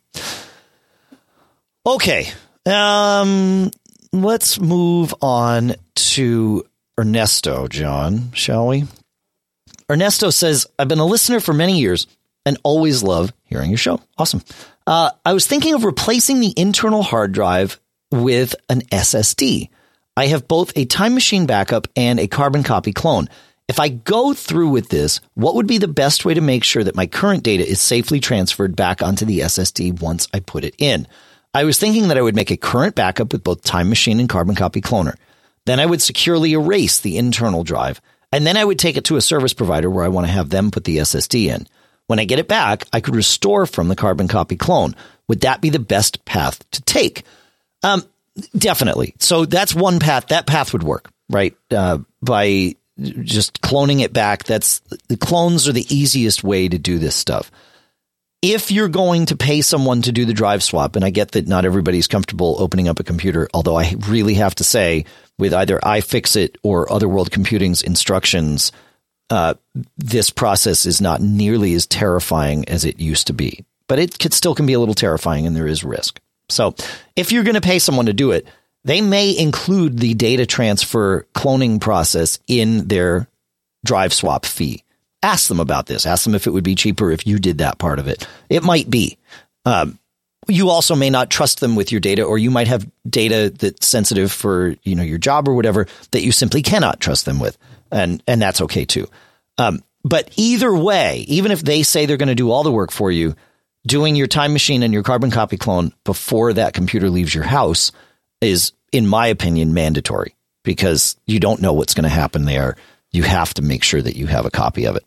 A: okay. Um, let's move on to Ernesto, John, shall we? Ernesto says, I've been a listener for many years and always love hearing your show. Awesome. Uh, I was thinking of replacing the internal hard drive with an S S D. I have both a Time Machine backup and a carbon copy clone. If I go through with this, what would be the best way to make sure that my current data is safely transferred back onto the S S D once I put it in? I was thinking that I would make a current backup with both Time Machine and Carbon Copy Cloner. Then I would securely erase the internal drive, and then I would take it to a service provider where I want to have them put the S S D in. When I get it back, I could restore from the Carbon Copy Clone. Would that be the best path to take? Um, definitely. So that's one path. That path would work, right? Uh, by just cloning it back. That's the clones are the easiest way to do this stuff. If you're going to pay someone to do the drive swap, and I get that not everybody's comfortable opening up a computer, although I really have to say with either iFixit or Otherworld Computing's instructions, uh, this process is not nearly as terrifying as it used to be, but it could, still can be a little terrifying and there is risk. So if you're going to pay someone to do it, they may include the data transfer cloning process in their drive swap fee. Ask them about this. Ask them if it would be cheaper if you did that part of it. It might be. Um, you also may not trust them with your data, or you might have data that's sensitive for, you know, your job or whatever that you simply cannot trust them with. And, and that's okay too. Um, but either way, even if they say they're going to do all the work for you, doing your Time Machine and your Carbon Copy Clone before that computer leaves your house is, in my opinion, mandatory, because you don't know what's going to happen there. You have to make sure that you have a copy of it.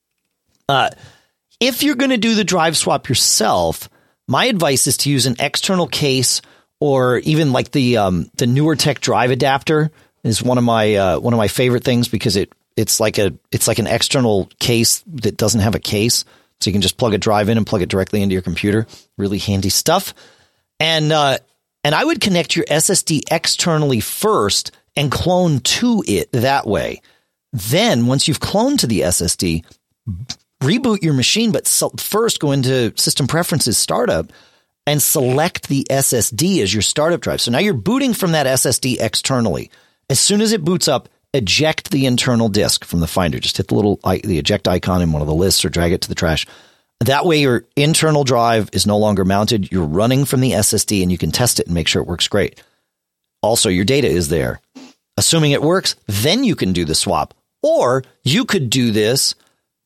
A: Uh, if you're going to do the drive swap yourself, my advice is to use an external case, or even like the um, the NewerTech drive adapter is one of my uh, one of my favorite things, because it it's like a it's like an external case that doesn't have a case, so you can just plug a drive in and plug it directly into your computer. Really handy stuff. And uh, and I would connect your S S D externally first and clone to it that way. Then once you've cloned to the S S D, reboot your machine, but first go into System Preferences Startup and select the S S D as your startup drive. So now you're booting from that S S D externally. As soon as it boots up, eject the internal disk from the Finder. Just hit the little the eject icon in one of the lists or drag it to the trash. That way your internal drive is no longer mounted. You're running from the S S D and you can test it and make sure it works great. Also, your data is there. Assuming it works, then you can do the swap. Or you could do this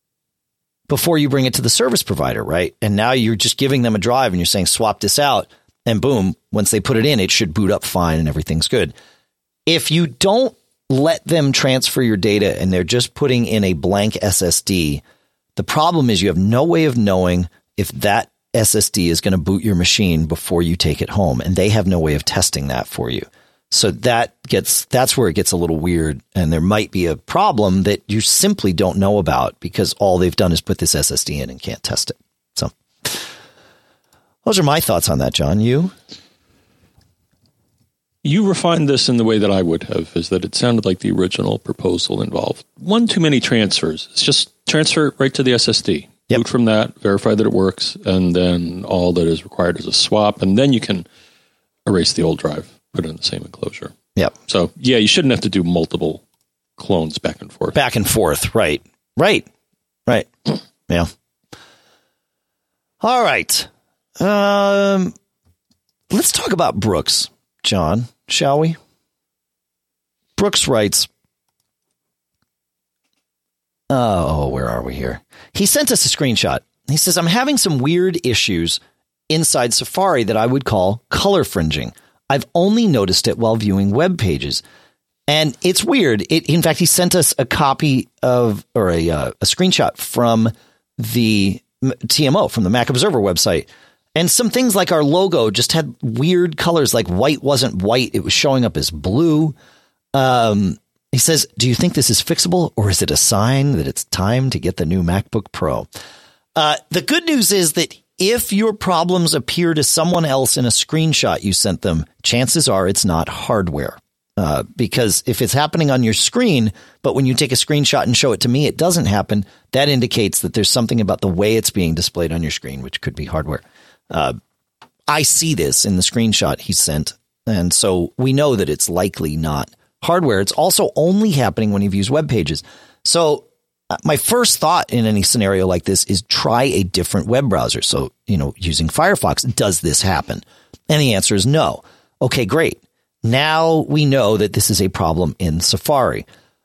A: before you bring it to the service provider, right? And now you're just giving them a drive and you're saying, swap this out. And boom, once they put it in, it should boot up fine and everything's good. If you don't let them transfer your data and they're just putting in a blank S S D, the problem is you have no way of knowing if that S S D is going to boot your machine before you take it home. And they have no way of testing that for you. So that gets, that's where it gets a little weird. And there might be a problem that you simply don't know about because all they've done is put this S S D in and can't test it. So those are my thoughts on that, John. You?
B: You refined this in the way that I would have, is that it sounded like the original proposal involved one too many transfers. It's just transfer right to the S S D.
A: Yep.
B: Boot from that, verify that it works, and then all that is required is a swap, and then you can erase the old drive, put it in the same enclosure.
A: Yep.
B: So, yeah, you shouldn't have to do multiple clones back and forth.
A: Back and forth, right. Right. Right. Yeah. All right. Um, let's talk about Brooks, John, shall we? Brooks writes, oh, where are we here? He sent us a screenshot. He says, I'm having some weird issues inside Safari that I would call color fringing. I've only noticed it while viewing web pages. And it's weird. It, in fact, he sent us a copy of, or a, uh, a screenshot from the T M O, from the Mac Observer website. And some things like our logo just had weird colors, like white wasn't white. It was showing up as blue. Um, he says, do you think this is fixable, or is it a sign that it's time to get the new MacBook Pro? Uh, the good news is that if your problems appear to someone else in a screenshot you sent them, chances are it's not hardware. Uh, because if it's happening on your screen, but when you take a screenshot and show it to me, it doesn't happen, that indicates that there's something about the way it's being displayed on your screen, which could be hardware. Uh, I see this in the screenshot he sent, and so we know that it's likely not hardware. It's also only happening when you views web pages. So uh, my first thought in any scenario like this is try a different web browser. So, you know, using Firefox, does this happen? And the answer is no. Okay, great. Now we know that this is a problem in Safari.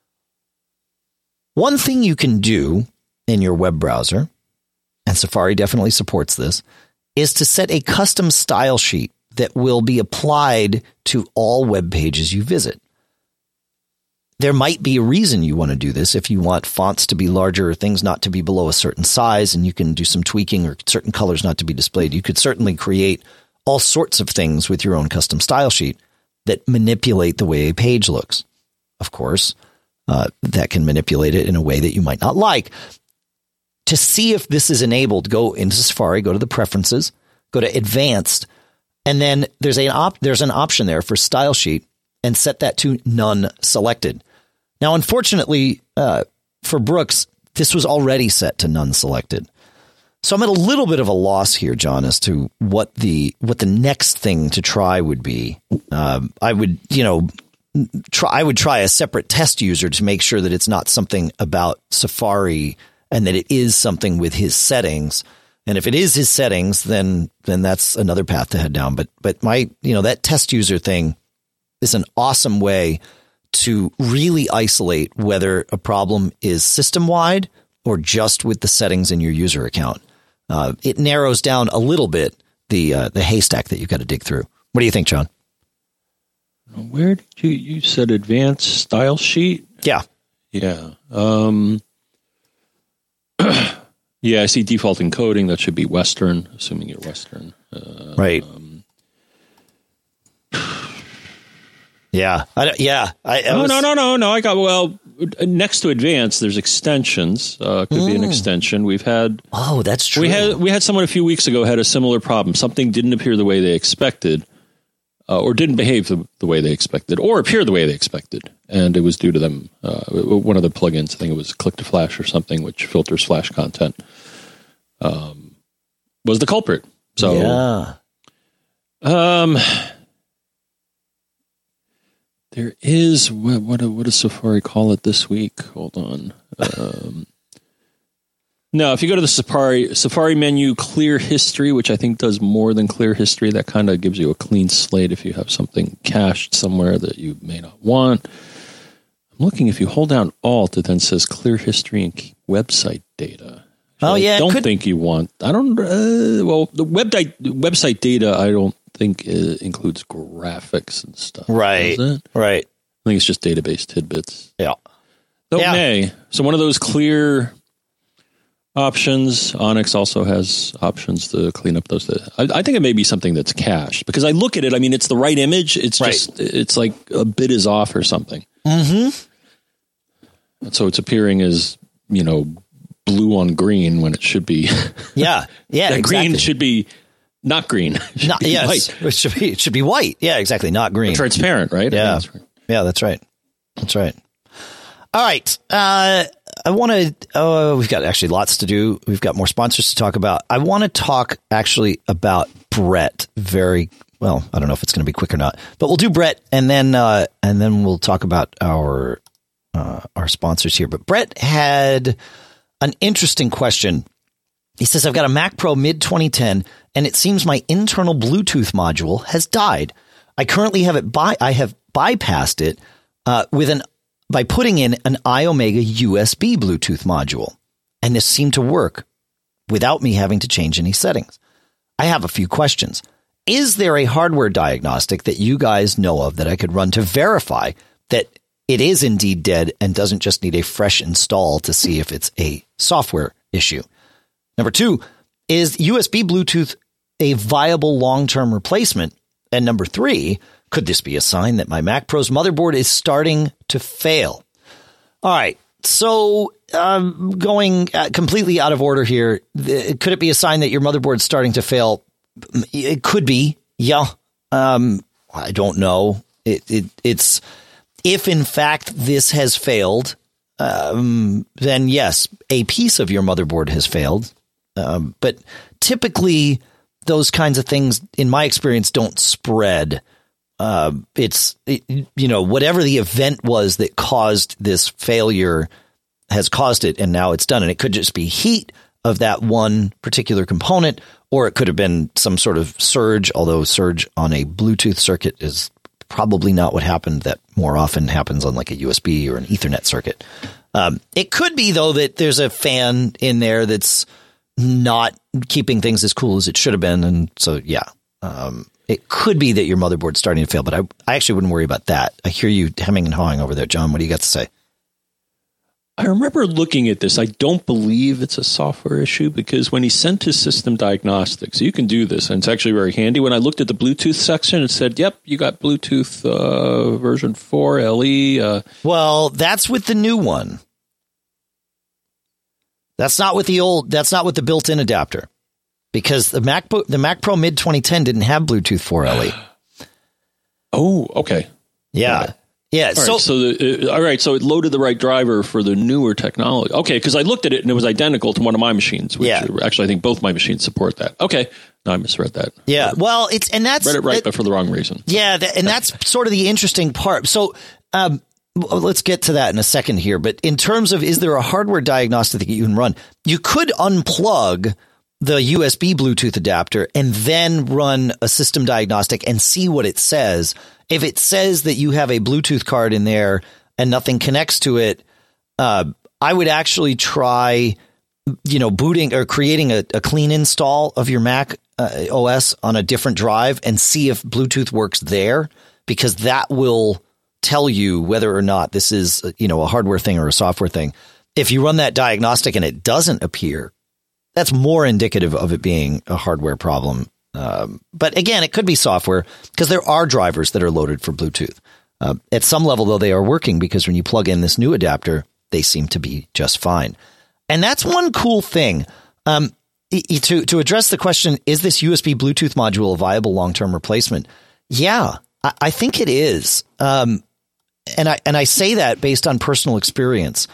A: One thing you can do in your web browser, and Safari definitely supports this, is to set a custom style sheet that will be applied to all web pages you visit. There might be a reason you want to do this if you want fonts to be larger or things not to be below a certain size, and you can do some tweaking or certain colors not to be displayed. You could certainly create all sorts of things with your own custom style sheet that manipulate the way a page looks. Of course, uh, that can manipulate it in a way that you might not like. To see if this is enabled, go into Safari, go to the preferences, go to advanced, and then there's an op- there's an option there for style sheet, and set that to none selected. Now, unfortunately, uh, for Brooks, this was already set to none selected. So I'm at a little bit of a loss here, John, as to what the what the next thing to try would be. Um, I would, you know, try. I would try a separate test user to make sure that it's not something about Safari and that it is something with his settings. And if it is his settings, then then that's another path to head down. But but my, you know, that test user thing is an awesome way to really isolate whether a problem is system wide or just with the settings in your user account. Uh, it narrows down a little bit the uh, the haystack that you've got to dig through. What do you think, John?
B: Where did you, you said advanced style sheet?
A: Yeah.
B: Yeah. Um, yeah, I see default encoding. That should be Western, assuming you're Western. Uh,
A: right.
B: Um,
A: yeah. I, yeah. I, I
B: no,
A: was...
B: no, no, no, no. I got, well, next to advanced, there's extensions. Uh, could mm. be an extension. We've had.
A: Oh, that's true.
B: We had, we had someone a few weeks ago had a similar problem. Something didn't appear the way they expected. Uh, or didn't behave the, the way they expected, or appear the way they expected, and it was due to them. Uh, one of the plugins, I think it was Click to Flash or something, which filters Flash content, um, was the culprit. So,
A: yeah.
B: um, there is what what, what does Safari call it this week? Hold on. Um, No, if you go to the Safari Safari menu, clear history, which I think does more than clear history, that kind of gives you a clean slate if you have something cached somewhere that you may not want. I'm looking, if you hold down Alt, it then says clear history and website data.
A: Oh,
B: I
A: yeah.
B: don't
A: could...
B: think you want, I don't, uh, well, the web di- website data, I don't think it includes graphics and stuff.
A: Right.
B: Does it?
A: Right.
B: I think it's just database tidbits.
A: Yeah.
B: Though
A: Yeah.
B: may. So one of those clear options. Onyx also has options to clean up those. I, I think it may be something that's cached because I look at it. I mean, it's the right image. It's
A: Right.
B: just, it's like a bit is off or something.
A: Mm-hmm.
B: So it's appearing as, you know, blue on green when it should be.
A: Yeah. Yeah.
B: That
A: exactly.
B: green should be not green. It should
A: Not,
B: be
A: yes.
B: white.
A: It should be, it should be white. Yeah, exactly. Not green.
B: Transparent, right?
A: Yeah.
B: I think that's right.
A: Yeah, that's right. That's right. All right. Uh, I want to, uh, we've got actually lots to do. We've got more sponsors to talk about. I want to talk actually about Brett very well. I don't know if it's going to be quick or not, but we'll do Brett and then, uh, and then we'll talk about our, uh, our sponsors here. But Brett had an interesting question. He says, I've got a Mac Pro mid twenty ten and it seems my internal Bluetooth module has died. I currently have it by, I have bypassed it, uh, with an, by putting in an iOmega U S B Bluetooth module. And this seemed to work without me having to change any settings. I have a few questions. Is there a hardware diagnostic that you guys know of that I could run to verify that it is indeed dead and doesn't just need a fresh install to see if it's a software issue? Number two, is U S B Bluetooth a viable long-term replacement? And number three, could this be a sign that my Mac Pro's motherboard is starting to fail? All right. So um, going uh, completely out of order here, th- could it be a sign that your motherboard's starting to fail? It could be. Yeah. Um, I don't know. It, it, it's if, in fact, this has failed, um, then yes, a piece of your motherboard has failed. Um, but typically those kinds of things, in my experience, don't spread. Uh, it's, it, you know, whatever the event was that caused this failure has caused it, and now it's done. And it could just be heat of that one particular component, or it could have been some sort of surge, although surge on a Bluetooth circuit is probably not what happened. That more often happens on like a U S B or an Ethernet circuit. Um, it could be, though, that there's a fan in there that's not keeping things as cool as it should have been. And so, yeah, um, it could be that your motherboard's starting to fail, but I, I actually wouldn't worry about that. I hear you hemming and hawing over there, John. What do you got to say?
B: I remember looking at this. I don't believe it's a software issue because when he sent his system diagnostics, you can do this, and it's actually very handy. When I looked at the Bluetooth section, it said, yep, you got Bluetooth uh, version four L E. Uh,
A: well, that's with the new one. That's not with the old, that's not with the built-in adapter, because the MacBook, the Mac Pro mid twenty ten didn't have Bluetooth four L E.
B: Oh, okay.
A: Yeah.
B: Okay.
A: Yeah.
B: All
A: so,
B: right, so the, uh, all right. So it loaded the right driver for the newer technology. Okay. Cause I looked at it and it was identical to one of my machines, which
A: Yeah.
B: actually I think both my machines support that. Okay. No, I misread that.
A: yeah. Well, it's, and that's,
B: Read it right,
A: that,
B: but for the wrong reason.
A: yeah. That, and that's sort of the interesting part. So, um, well, let's get to that in a second here. But in terms of, is there a hardware diagnostic that you can run? You could unplug the U S B Bluetooth adapter and then run a system diagnostic and see what it says. If it says that you have a Bluetooth card in there and nothing connects to it, uh, I would actually try, you know, booting or creating a, a clean install of your Mac uh, O S on a different drive and see if Bluetooth works there, because that will tell you whether or not this is, you know, a hardware thing or a software thing. If you run that diagnostic and it doesn't appear, that's more indicative of it being a hardware problem. Um, but again, it could be software, because there are drivers that are loaded for Bluetooth. Uh, at some level, though, they are working, because when you plug in this new adapter, they seem to be just fine. And that's one cool thing. Um, to, to address the question, is this U S B Bluetooth module a viable long-term replacement? Yeah, I, I think it is. Um, and I, and I say that based on personal experience.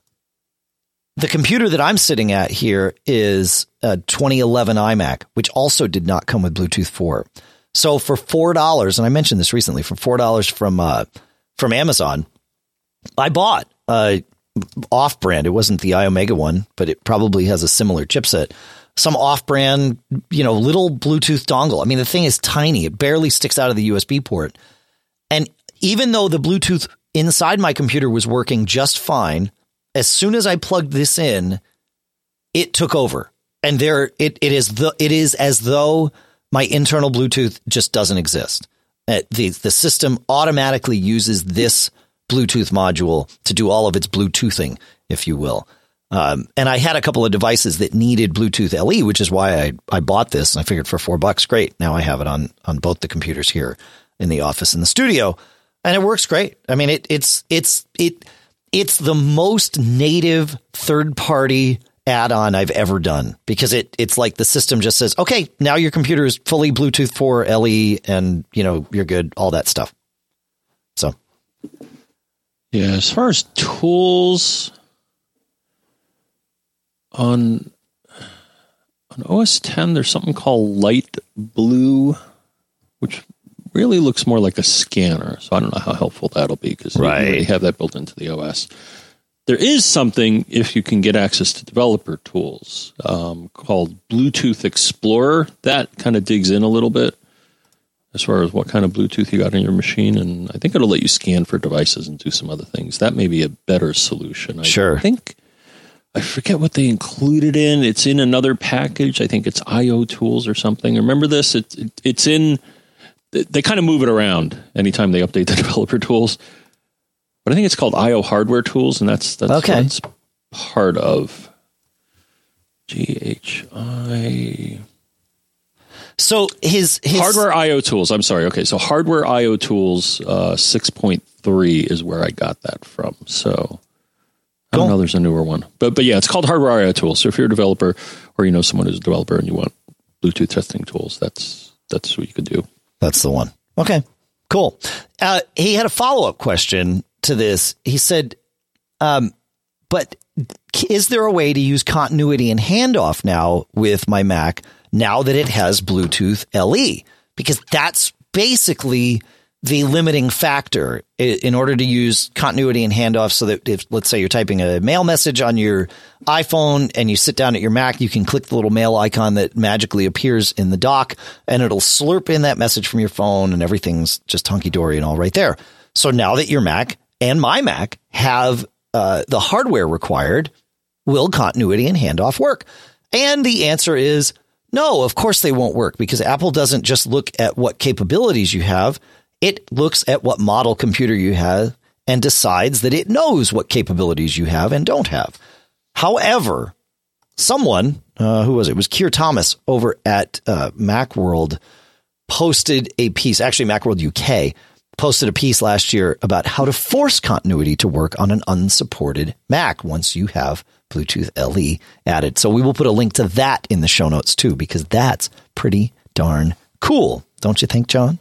A: The computer that I'm sitting at here is a twenty eleven iMac, which also did not come with Bluetooth four. So for four dollars, and I mentioned this recently, for four dollars from uh, from Amazon, I bought uh, off-brand. It wasn't the iOmega one, but it probably has a similar chipset. Some off-brand, you know, little Bluetooth dongle. I mean, the thing is tiny. It barely sticks out of the U S B port. And even though the Bluetooth inside my computer was working just fine, as soon as I plugged this in, it took over. And there it, it is the it is as though my internal Bluetooth just doesn't exist. Uh, the the system automatically uses this Bluetooth module to do all of its Bluetoothing, if you will. Um, and I had a couple of devices that needed Bluetooth L E, which is why I, I bought this. I figured for four bucks, great. Now I have it on on both the computers here in the office and the studio, and it works great. I mean, it it's it's it it's the most native third party add-on I've ever done, because it it's like the system just says, okay, now your computer is fully Bluetooth four L E, and you know you're good, all that stuff. So,
B: yeah, as far as tools on on O S ten, there's something called Light Blue, which really looks more like a scanner. So I don't know how helpful that'll be, because
A: right.
B: you already have that built into the O S. There is something, if you can get access to developer tools, um, called Bluetooth Explorer. That kind of digs in a little bit as far as what kind of Bluetooth you got on your machine. And I think it'll let you scan for devices and do some other things. That may be a better solution. I
A: sure.
B: think, I forget what they included in. It's in another package. I think it's I O Tools or something. Remember this? It, it, it's in, they kind of move it around anytime they update the developer tools. But I think it's called I O Hardware Tools, and that's that's,
A: okay.
B: that's part of G H I.
A: So his, his
B: Hardware I O Tools. I'm sorry. Okay, so Hardware I O Tools uh, six point three is where I got that from. So I don't know. There's a newer one, but but yeah, it's called Hardware I O Tools. So if you're a developer, or you know someone who's a developer and you want Bluetooth testing tools, that's that's what you could do.
A: That's the one. Okay, cool. Uh, he had a follow up question to this. He said, um, but is there a way to use continuity and handoff now with my Mac now that it has Bluetooth L E? Because that's basically the limiting factor in order to use continuity and handoff, so that if, let's say you're typing a mail message on your iPhone and you sit down at your Mac, you can click the little mail icon that magically appears in the dock, and it'll slurp in that message from your phone, and everything's just hunky-dory and all right there. So now that your Mac and my Mac have uh, the hardware required, will continuity and handoff work? And the answer is no, of course they won't work, because Apple doesn't just look at what capabilities you have. It looks at what model computer you have and decides that it knows what capabilities you have and don't have. However, someone, uh, who was it? It was Keir Thomas over at uh, Macworld, posted a piece, actually Macworld U K, posted a piece last year about how to force continuity to work on an unsupported Mac once you have Bluetooth L E added. So we will put a link to that in the show notes too, because that's pretty darn cool. Don't you think, John?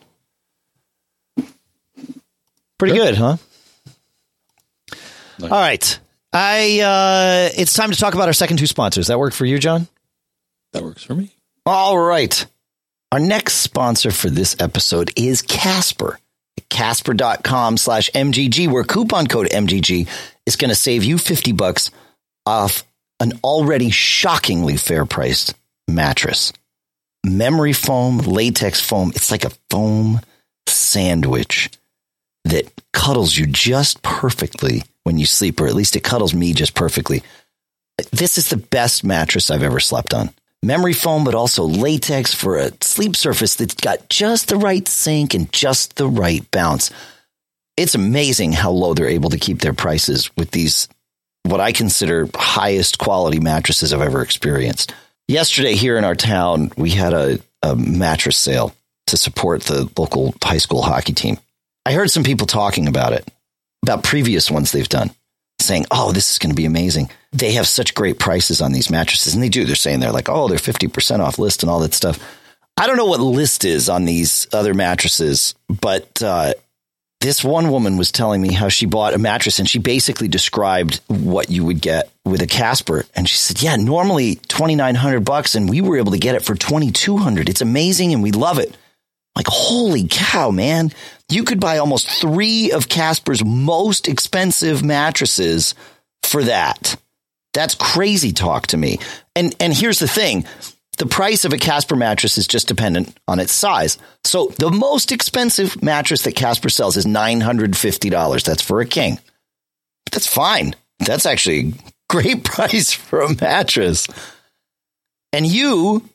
A: Pretty good, huh? Nice. All right. I uh, it's time to talk about our second two sponsors. That work for you, John?
B: That works for me.
A: All right. Our next sponsor for this episode is Casper. Casper.com slash MGG, where coupon code M G G is going to save you fifty bucks off an already shockingly fair priced mattress. Memory foam, latex foam. It's like a foam sandwich that cuddles you just perfectly when you sleep, or at least it cuddles me just perfectly. This is the best mattress I've ever slept on. Memory foam, but also latex for a sleep surface that's got just the right sink and just the right bounce. It's amazing how low they're able to keep their prices with these, what I consider highest quality mattresses I've ever experienced. Yesterday here in our town, we had a, a mattress sale to support the local high school hockey team. I heard some people talking about it, about previous ones they've done, saying, oh, this is going to be amazing. They have such great prices on these mattresses. And they do. They're saying they're like, oh, they're fifty percent off list and all that stuff. I don't know what list is on these other mattresses, but uh, this one woman was telling me how she bought a mattress, and she basically described what you would get with a Casper. And she said, yeah, normally twenty-nine hundred bucks, and we were able to get it for twenty-two hundred. It's amazing, and we love it. Like, holy cow, man. You could buy almost three of Casper's most expensive mattresses for that. That's crazy talk to me. And and here's the thing. The price of a Casper mattress is just dependent on its size. So the most expensive mattress that Casper sells is nine hundred fifty dollars. That's for a king. That's fine. That's actually a great price for a mattress. And you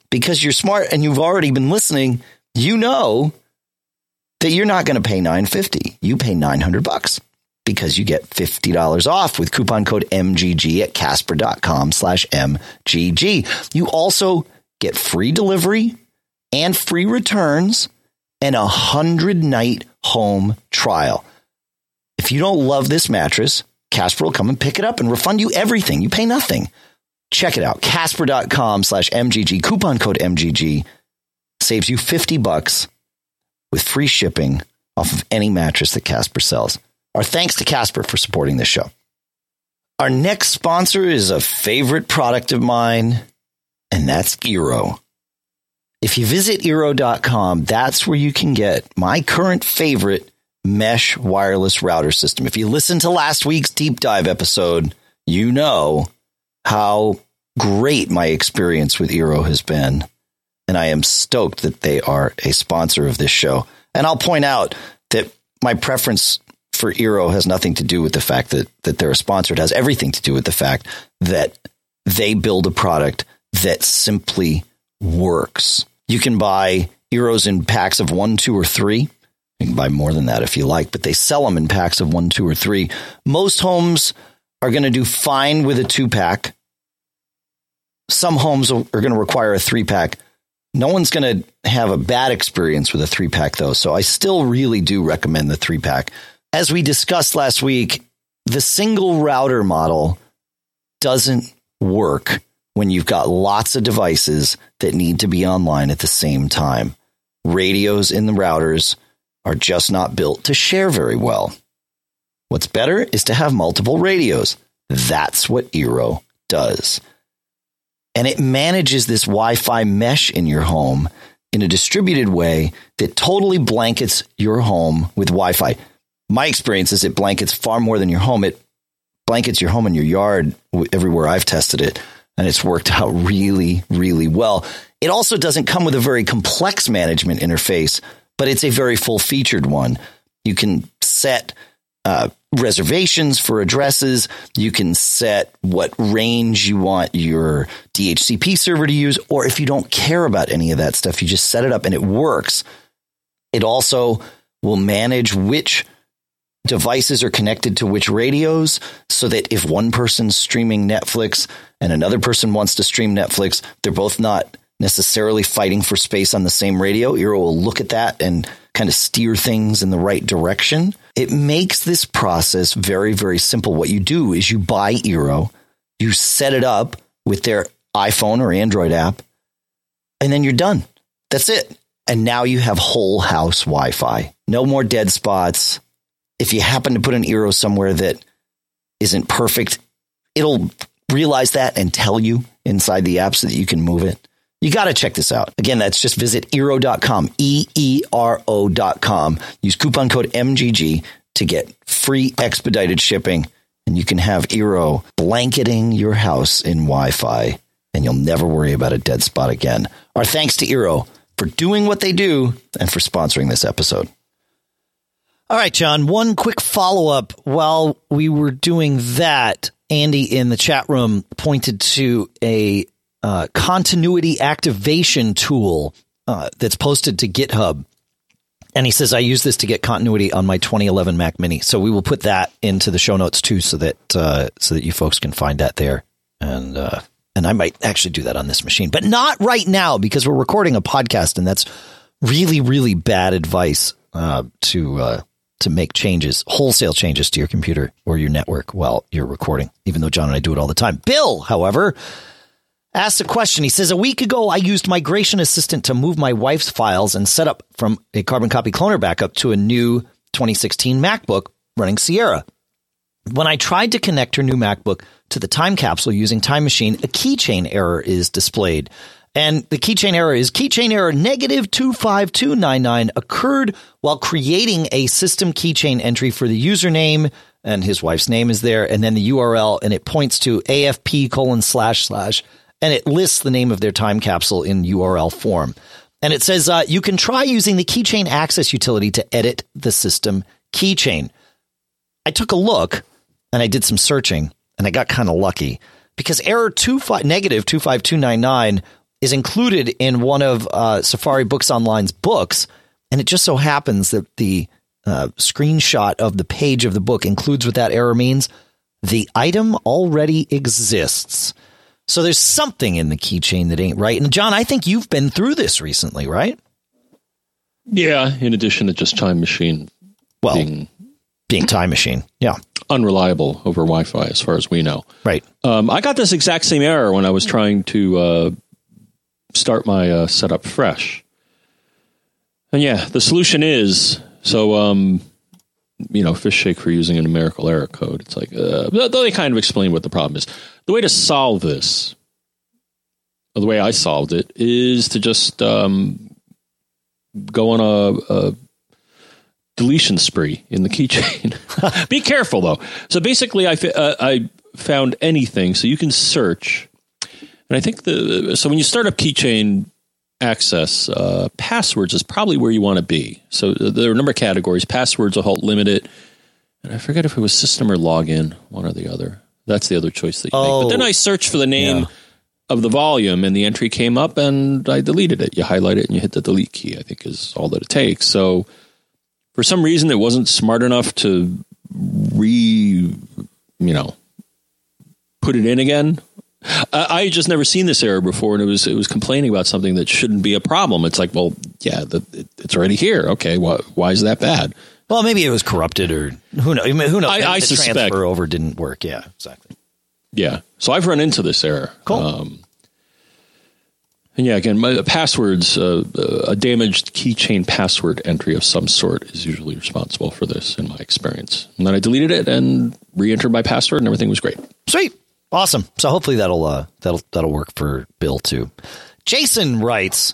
A: because you're smart and you've already been listening, you know that you're not going to pay nine hundred fifty dollars. You pay nine hundred bucks because you get fifty dollars off with coupon code M G G at Casper.com slash MGG. You also get free delivery and free returns and a hundred night home trial. If you don't love this mattress, Casper will come and pick it up and refund you everything. You pay nothing. Check it out. Casper.com slash MGG. Coupon code M G G saves you fifty bucks with free shipping off of any mattress that Casper sells. Our thanks to Casper for supporting this show. Our next sponsor is a favorite product of mine, and that's Eero. If you visit Eero dot com, that's where you can get my current favorite mesh wireless router system. If you listen to last week's deep dive episode, you know how great my experience with Eero has been. And I am stoked that they are a sponsor of this show. And I'll point out that my preference for Eero has nothing to do with the fact that, that they're a sponsor. It has everything to do with the fact that they build a product that simply works. You can buy Eeros in packs of one, two, or three. You can buy more than that if you like, but they sell them in packs of one, two, or three. Most homes are going to do fine with a two-pack. Some homes are going to require a three-pack. No one's going to have a bad experience with a three-pack, though, so I still really do recommend the three-pack. As we discussed last week, the single router model doesn't work when you've got lots of devices that need to be online at the same time. Radios in the routers are just not built to share very well. What's better is to have multiple radios. That's what Eero does. And it manages this Wi-Fi mesh in your home in a distributed way that totally blankets your home with Wi-Fi. My experience is it blankets far more than your home. It blankets your home and your yard everywhere I've tested it, and it's worked out really, really well. It also doesn't come with a very complex management interface, but it's a very full-featured one. You can set uh, reservations for addresses. You can set what range you want your D H C P server to use, or if you don't care about any of that stuff, you just set it up and it works. It also will manage which devices are connected to which radios, so that if one person's streaming Netflix and another person wants to stream Netflix, they're both not necessarily fighting for space on the same radio. Eero will look at that and kind of steer things in the right direction. It makes this process very, very simple. What you do is you buy Eero, you set it up with their iPhone or Android app, and then you're done. That's it. And now you have whole house Wi-Fi. No more dead spots. If you happen to put an Eero somewhere that isn't perfect, it'll realize that and tell you inside the app so that you can move it. You got to check this out. Again, that's just visit Eero dot com, E E R O dot com. Use coupon code M G G to get free expedited shipping, and you can have Eero blanketing your house in Wi-Fi, and you'll never worry about a dead spot again. Our thanks to Eero for doing what they do and for sponsoring this episode. All right, John, one quick follow-up. While we were doing that, Andy in the chat room pointed to a uh, continuity activation tool uh, that's posted to GitHub. And he says, I use this to get continuity on my twenty eleven Mac Mini. So we will put that into the show notes, too, so that uh, so that you folks can find that there. And uh, and I might actually do that on this machine, but not right now because we're recording a podcast, and that's really, really bad advice uh, to uh to make changes, wholesale changes to your computer or your network while you're recording, even though John and I do it all the time. Bill, however, asked a question. He says, a week ago, I used Migration Assistant to move my wife's files and set up from a Carbon Copy Cloner backup to a new twenty sixteen MacBook running Sierra. When I tried to connect her new MacBook to the time capsule using Time Machine, a keychain error is displayed. And the keychain error is keychain error negative two five two nine nine occurred while creating a system keychain entry for the username, and his wife's name is there, and then the U R L, and it points to A F P colon slash slash, and it lists the name of their time capsule in U R L form. And it says uh, you can try using the keychain access utility to edit the system keychain. I took a look and I did some searching, and I got kind of lucky because error two five negative two five two nine nine is included in one of uh, Safari Books Online's books, and it just so happens that the uh, screenshot of the page of the book includes what that error means. The item already exists. So there's something in the keychain that ain't right. And John, I think you've been through this recently, right?
B: Yeah, in addition to just Time Machine
A: well,
B: being,
A: being Time Machine. Yeah.
B: Unreliable over Wi-Fi, as far as we know.
A: Right.
B: Um, I got this exact same error when I was trying to uh, start my uh, setup fresh. And yeah, the solution is, so, um, you know, fish shake for using a numerical error code. It's like, uh, though they kind of explain what the problem is. The way to solve this, or the way I solved it, is to just um, go on a, a deletion spree in the keychain. Be careful, though. So basically, I, uh, I found anything. So you can search. And I think the, so when you start up keychain access, uh, passwords is probably where you want to be. So there are a number of categories. Passwords will help limit it. And I forget if it was system or login, one or the other. That's the other choice that you
A: oh,
B: make. But then I searched for the name
A: yeah.
B: of the volume, and the entry came up, and I deleted it. You highlight it, and you hit the delete key, I think is all that it takes. So for some reason, it wasn't smart enough to re, you know, put it in again. I, I just never seen this error before, and it was it was complaining about something that shouldn't be a problem. It's like, well, yeah, the, it, it's already here. Okay, why, why is that bad?
A: Well, maybe it was corrupted, or who knows? Who knows?
B: I, I
A: the
B: suspect
A: transfer over didn't work. Yeah, exactly.
B: Yeah, so I've run into this error.
A: Cool.
B: Um, and yeah, again, my passwords, uh, a damaged keychain password entry of some sort is usually responsible for this, in my experience. And then I deleted it and re-entered my password, and everything was great.
A: Sweet. Awesome. So hopefully that'll uh, that'll that'll work for Bill too. Jason writes,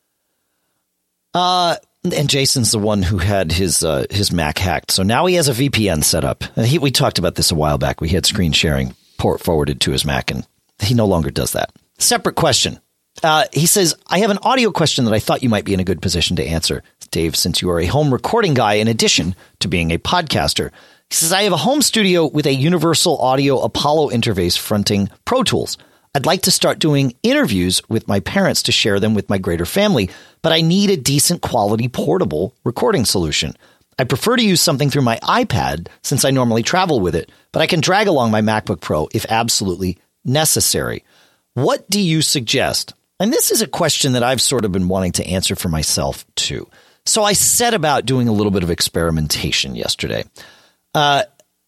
A: uh, and Jason's the one who had his uh, his Mac hacked. So now he has a V P N set up. Uh, he, we talked about this a while back. We had screen sharing port forwarded to his Mac, and he no longer does that. Separate question. Uh, he says, I have an audio question that I thought you might be in a good position to answer, Dave, since you are a home recording guy in addition to being a podcaster. He says, I have a home studio with a Universal Audio Apollo interface fronting Pro Tools. I'd like to start doing interviews with my parents to share them with my greater family, but I need a decent quality portable recording solution. I prefer to use something through my iPad since I normally travel with it, but I can drag along my MacBook Pro if absolutely necessary. What do you suggest? And this is a question that I've sort of been wanting to answer for myself too. So I set about doing a little bit of experimentation yesterday. Uh,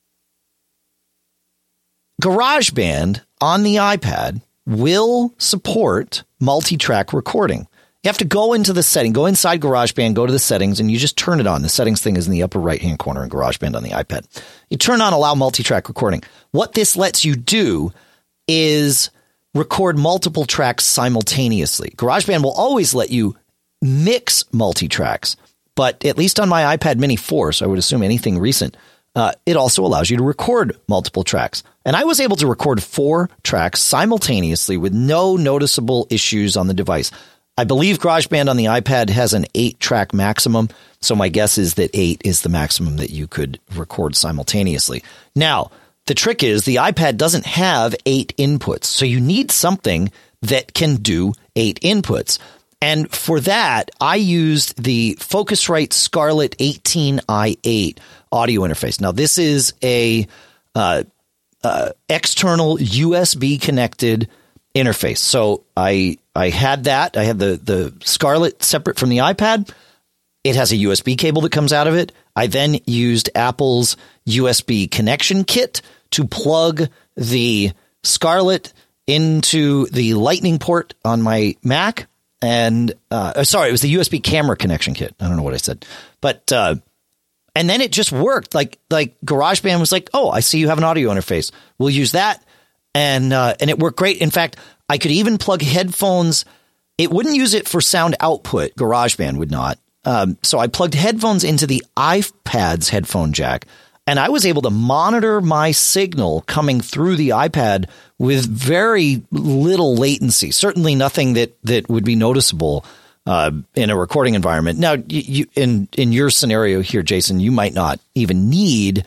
A: GarageBand on the iPad will support multi-track recording. You have to go into the setting, go inside GarageBand, go to the settings, and you just turn it on. The settings thing is in the upper right-hand corner in GarageBand on the iPad. You turn on allow multi-track recording. What this lets you do is record multiple tracks simultaneously. GarageBand will always let you mix multi-tracks, but at least on my iPad Mini four, so I would assume anything recent, Uh, it also allows you to record multiple tracks. And I was able to record four tracks simultaneously with no noticeable issues on the device. I believe GarageBand on the iPad has an eight-track maximum, so my guess is that eight is the maximum that you could record simultaneously. Now, the trick is the iPad doesn't have eight inputs, so you need something that can do eight inputs. And for that, I used the Focusrite Scarlett eighteen i eight audio interface. Now, this is a uh, uh, external U S B connected interface. So I I had that. I had the, the Scarlett separate from the iPad. It has a U S B cable that comes out of it. I then used Apple's U S B connection kit to plug the Scarlett into the Lightning port on my Mac. And uh, sorry, it was the U S B camera connection kit. I don't know what I said, but uh, and then it just worked. Like like GarageBand was like, oh, I see you have an audio interface. We'll use that, and uh, and it worked great. In fact, I could even plug headphones. It wouldn't use it for sound output. GarageBand would not. Um, so I plugged headphones into the iPad's headphone jack, and I was able to monitor my signal coming through the iPad with very little latency. Certainly nothing that, that would be noticeable uh, in a recording environment. Now, you, you, in in your scenario here, Jason, you might not even need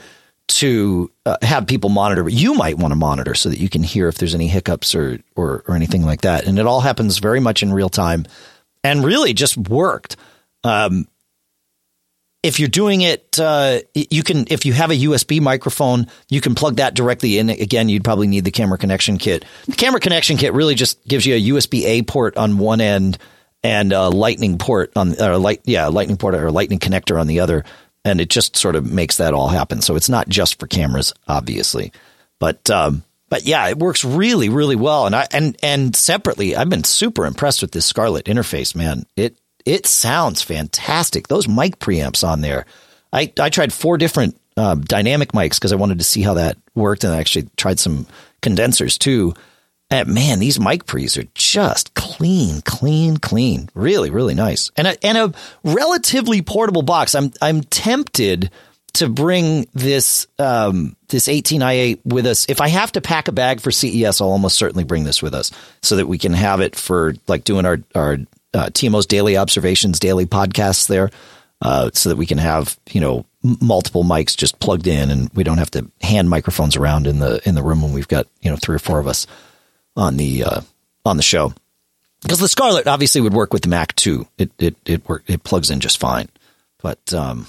A: to uh, have people monitor, but you might want to monitor so that you can hear if there's any hiccups or, or, or anything like that. And it all happens very much in real time and really just worked. Um, if you're doing it, uh, you can, if you have a U S B microphone, you can plug that directly in. Again, you'd probably need the camera connection kit. The camera connection kit really just gives you a U S B A port on one end and a lightning port on, or light, yeah, lightning port or lightning connector on the other. And it just sort of makes that all happen. So it's not just for cameras, obviously, but, um, but yeah, it works really, really well. And I, and, and separately, I've been super impressed with this Scarlett interface, man. It, it sounds fantastic. Those mic preamps on there. I, I tried four different, uh, dynamic mics because I wanted to see how that worked. And I actually tried some condensers too. And man, these mic pre's are just clean, clean, clean. Really, really nice. And a, and a relatively portable box. I'm I'm tempted to bring this um, this eighteen i eight with us. If I have to pack a bag for C E S, I'll almost certainly bring this with us so that we can have it for like doing our our uh, T M O's Daily Observations, daily podcasts there, uh, so that we can have, you know, m- multiple mics just plugged in, and we don't have to hand microphones around in the in the room when we've got, you know, three or four of us on the uh, on the show, because the Scarlett obviously would work with the Mac too. It it it work it plugs in just fine. But um,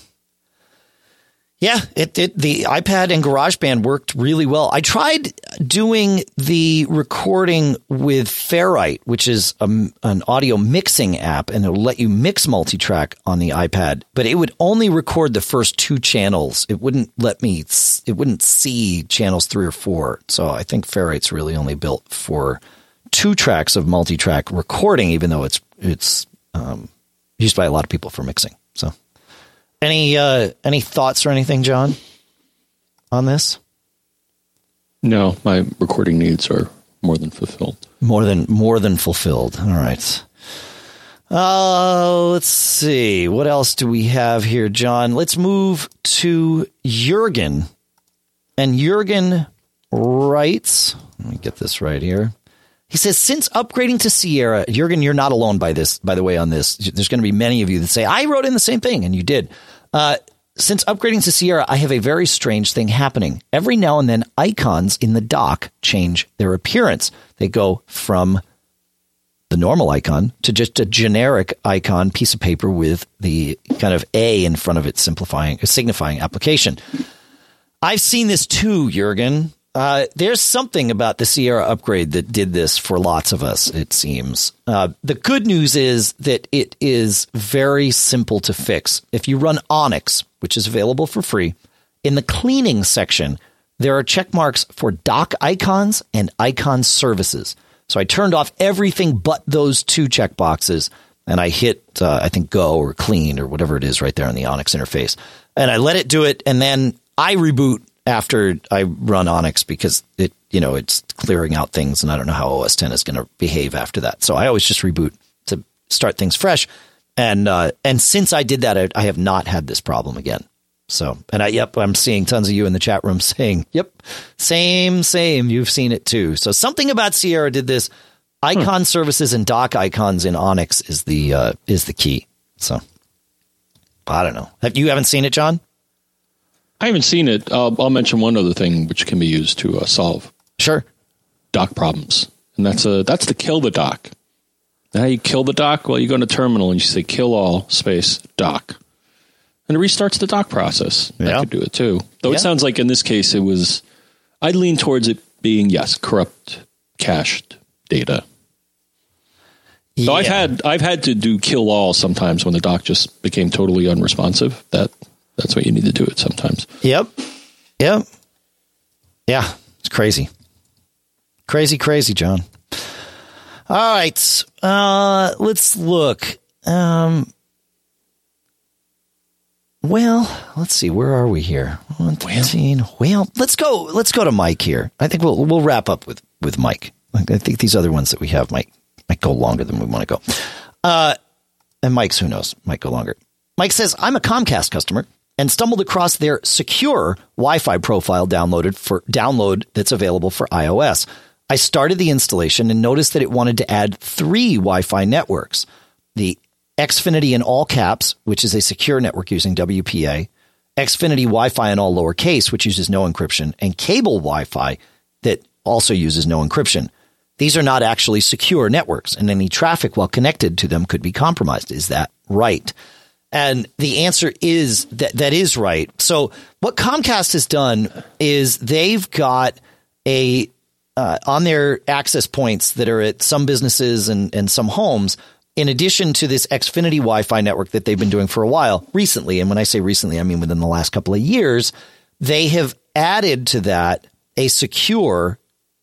A: yeah, it it the iPad and GarageBand worked really well. I tried doing the recording with Ferrite, which is a, an audio mixing app, and it'll let you mix multi-track on the iPad, but it would only record the first two channels. It wouldn't let me. It wouldn't see channels three or four. So I think Ferrite's really only built for two tracks of multi-track recording, even though it's it's um, used by a lot of people for mixing. So, any uh, any thoughts or anything, John, on this?
B: No, my recording needs are more than fulfilled. More
A: than more than fulfilled. All right. Uh, let's see. What else do we have here, John? Let's move to Jurgen. And Jurgen writes, let me get this right here. He says, since upgrading to Sierra, Jurgen, you're not alone by this, by the way, on this. There's going to be many of you that say, I wrote in the same thing, and you did. Uh, since upgrading to Sierra, I have a very strange thing happening. Every now and then, icons in the dock change their appearance. They go from the normal icon to just a generic icon piece of paper with the kind of A in front of it, simplifying, signifying application. I've seen this too, Jurgen. Uh, there's something about the Sierra upgrade that did this for lots of us, it seems. Uh, the good news is that it is very simple to fix. If you run Onyx, which is available for free, in the cleaning section, there are check marks for dock icons and icon services. So I turned off everything but those two check boxes, and I hit, uh, I think, go or clean or whatever it is right there on the Onyx interface. And I let it do it, and then I reboot after I run Onyx because it, you know, it's clearing out things, and I don't know how O S ten is going to behave after that. So I always just reboot to start things fresh. And uh, and since I did that, I, I have not had this problem again. So, and I, yep, I'm seeing tons of you in the chat room saying, yep, same, same. You've seen it too. So something about Sierra did this. Icon hmm. services and dock icons in Onyx is the uh, is the key. So I don't know. Have you haven't seen it, John?
B: I haven't seen it. Uh, I'll mention one other thing which can be used to uh, solve
A: sure
B: dock problems, and that's a that's to kill the dock. How you kill the dock? Well, you go into terminal and you say kill all space dock, and it restarts the dock process. Yeah. That could do it too. Though yeah. It sounds like in this case it was. I'd lean towards it being yes, corrupt cached data. Yeah. So I've had I've had to do kill all sometimes when the dock just became totally unresponsive. That. That's what you need to do it sometimes.
A: Yep. Yep. Yeah. It's crazy. Crazy, crazy, John. All right. Uh, let's look. Um, well, let's see. Where are we here? one fifteen. Well, let's go. Let's go to Mike here. I think we'll we'll wrap up with, with Mike. I think these other ones that we have might might go longer than we want to go. Uh, and Mike's, who knows, might go longer. Mike says, I'm a Comcast customer and stumbled across their secure Wi-Fi profile downloaded for download that's available for iOS. I started the installation and noticed that it wanted to add three Wi-Fi networks: the Xfinity in all caps, which is a secure network using W P A, Xfinity Wi-Fi in all lowercase, which uses no encryption, and cable Wi-Fi that also uses no encryption. These are not actually secure networks, and any traffic while connected to them could be compromised. Is that right? And the answer is that that is right. So what Comcast has done is they've got a uh, on their access points that are at some businesses and, and some homes, in addition to this Xfinity Wi-Fi network that they've been doing for a while recently. And when I say recently, I mean within the last couple of years, they have added to that a secure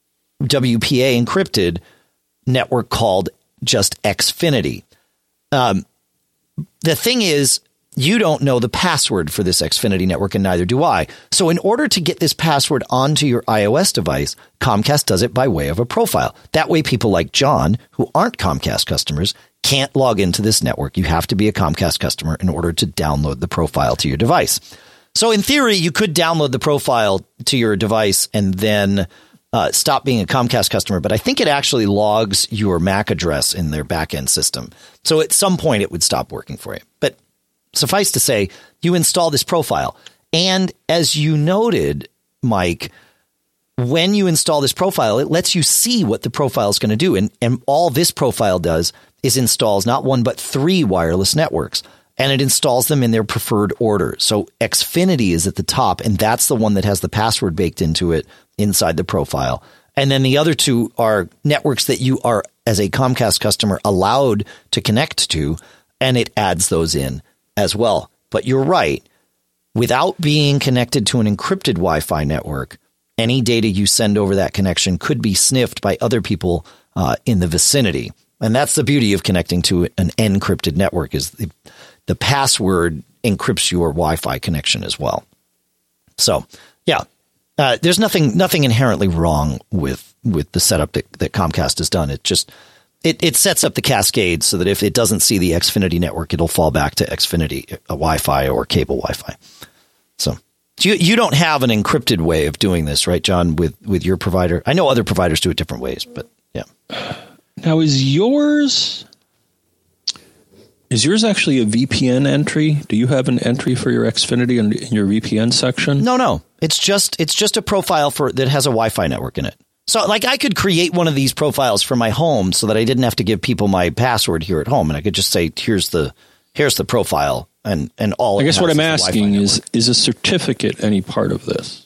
A: W P A encrypted network called just Xfinity. Um, the thing is, you don't know the password for this Xfinity network, and neither do I. So in order to get this password onto your iOS device, Comcast does it by way of a profile. That way, people like John, who aren't Comcast customers, can't log into this network. You have to be a Comcast customer in order to download the profile to your device. So in theory, you could download the profile to your device and then Uh, stop being a Comcast customer, but I think it actually logs your M A C address in their backend system. So at some point it would stop working for you. But suffice to say, you install this profile. And as you noted, Mike, when you install this profile, it lets you see what the profile is going to do. And, and all this profile does is installs not one, but three wireless networks. And it installs them in their preferred order. So Xfinity is at the top, and that's the one that has the password baked into it inside the profile. And then the other two are networks that you are, as a Comcast customer, allowed to connect to, and it adds those in as well. But you're right. Without being connected to an encrypted Wi-Fi network, any data you send over that connection could be sniffed by other people uh, in the vicinity. And that's the beauty of connecting to an encrypted network, is the, the password encrypts your Wi-Fi connection as well. So, yeah. Uh, there's nothing nothing inherently wrong with with the setup that, that Comcast has done. It just it, it sets up the cascade so that if it doesn't see the Xfinity network, it'll fall back to Xfinity uh, Wi-Fi or cable Wi-Fi. So you you don't have an encrypted way of doing this, right, John? With with your provider, I know other providers do it different ways, but yeah.
B: Now, is yours is yours actually a V P N entry? Do you have an entry for your Xfinity in, in your V P N section?
A: No, no. It's just it's just a profile for that has a Wi-Fi network in it. So, like, I could create one of these profiles for my home so that I didn't have to give people my password here at home, and I could just say, "Here's the here's the profile," and and all.
B: I guess what I'm asking is, is a certificate any part of this?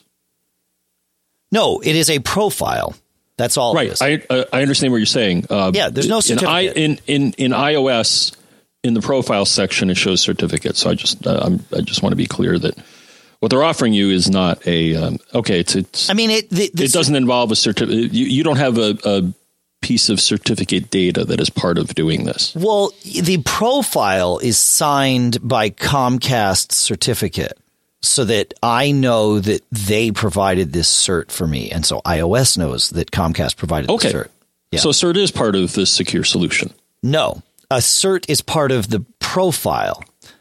A: No, it is a profile. That's all.
B: Right.
A: It is.
B: I uh, I understand what you're saying. Uh,
A: yeah, there's no certificate
B: in, I, in in in iOS. In the profile section, it shows certificates. So I just uh, I'm, I just want to be clear that what they're offering you is not a um, okay. It's, it's
A: I mean, it the, the
B: it doesn't involve a certificate. You, you don't have a, a piece of certificate data that is part of doing this.
A: Well, the profile is signed by Comcast's certificate, so that I know that they provided this cert for me, and so iOS knows that Comcast provided
B: okay.
A: the cert. Yeah.
B: So cert is part of this secure solution.
A: No. A cert is part of the profile,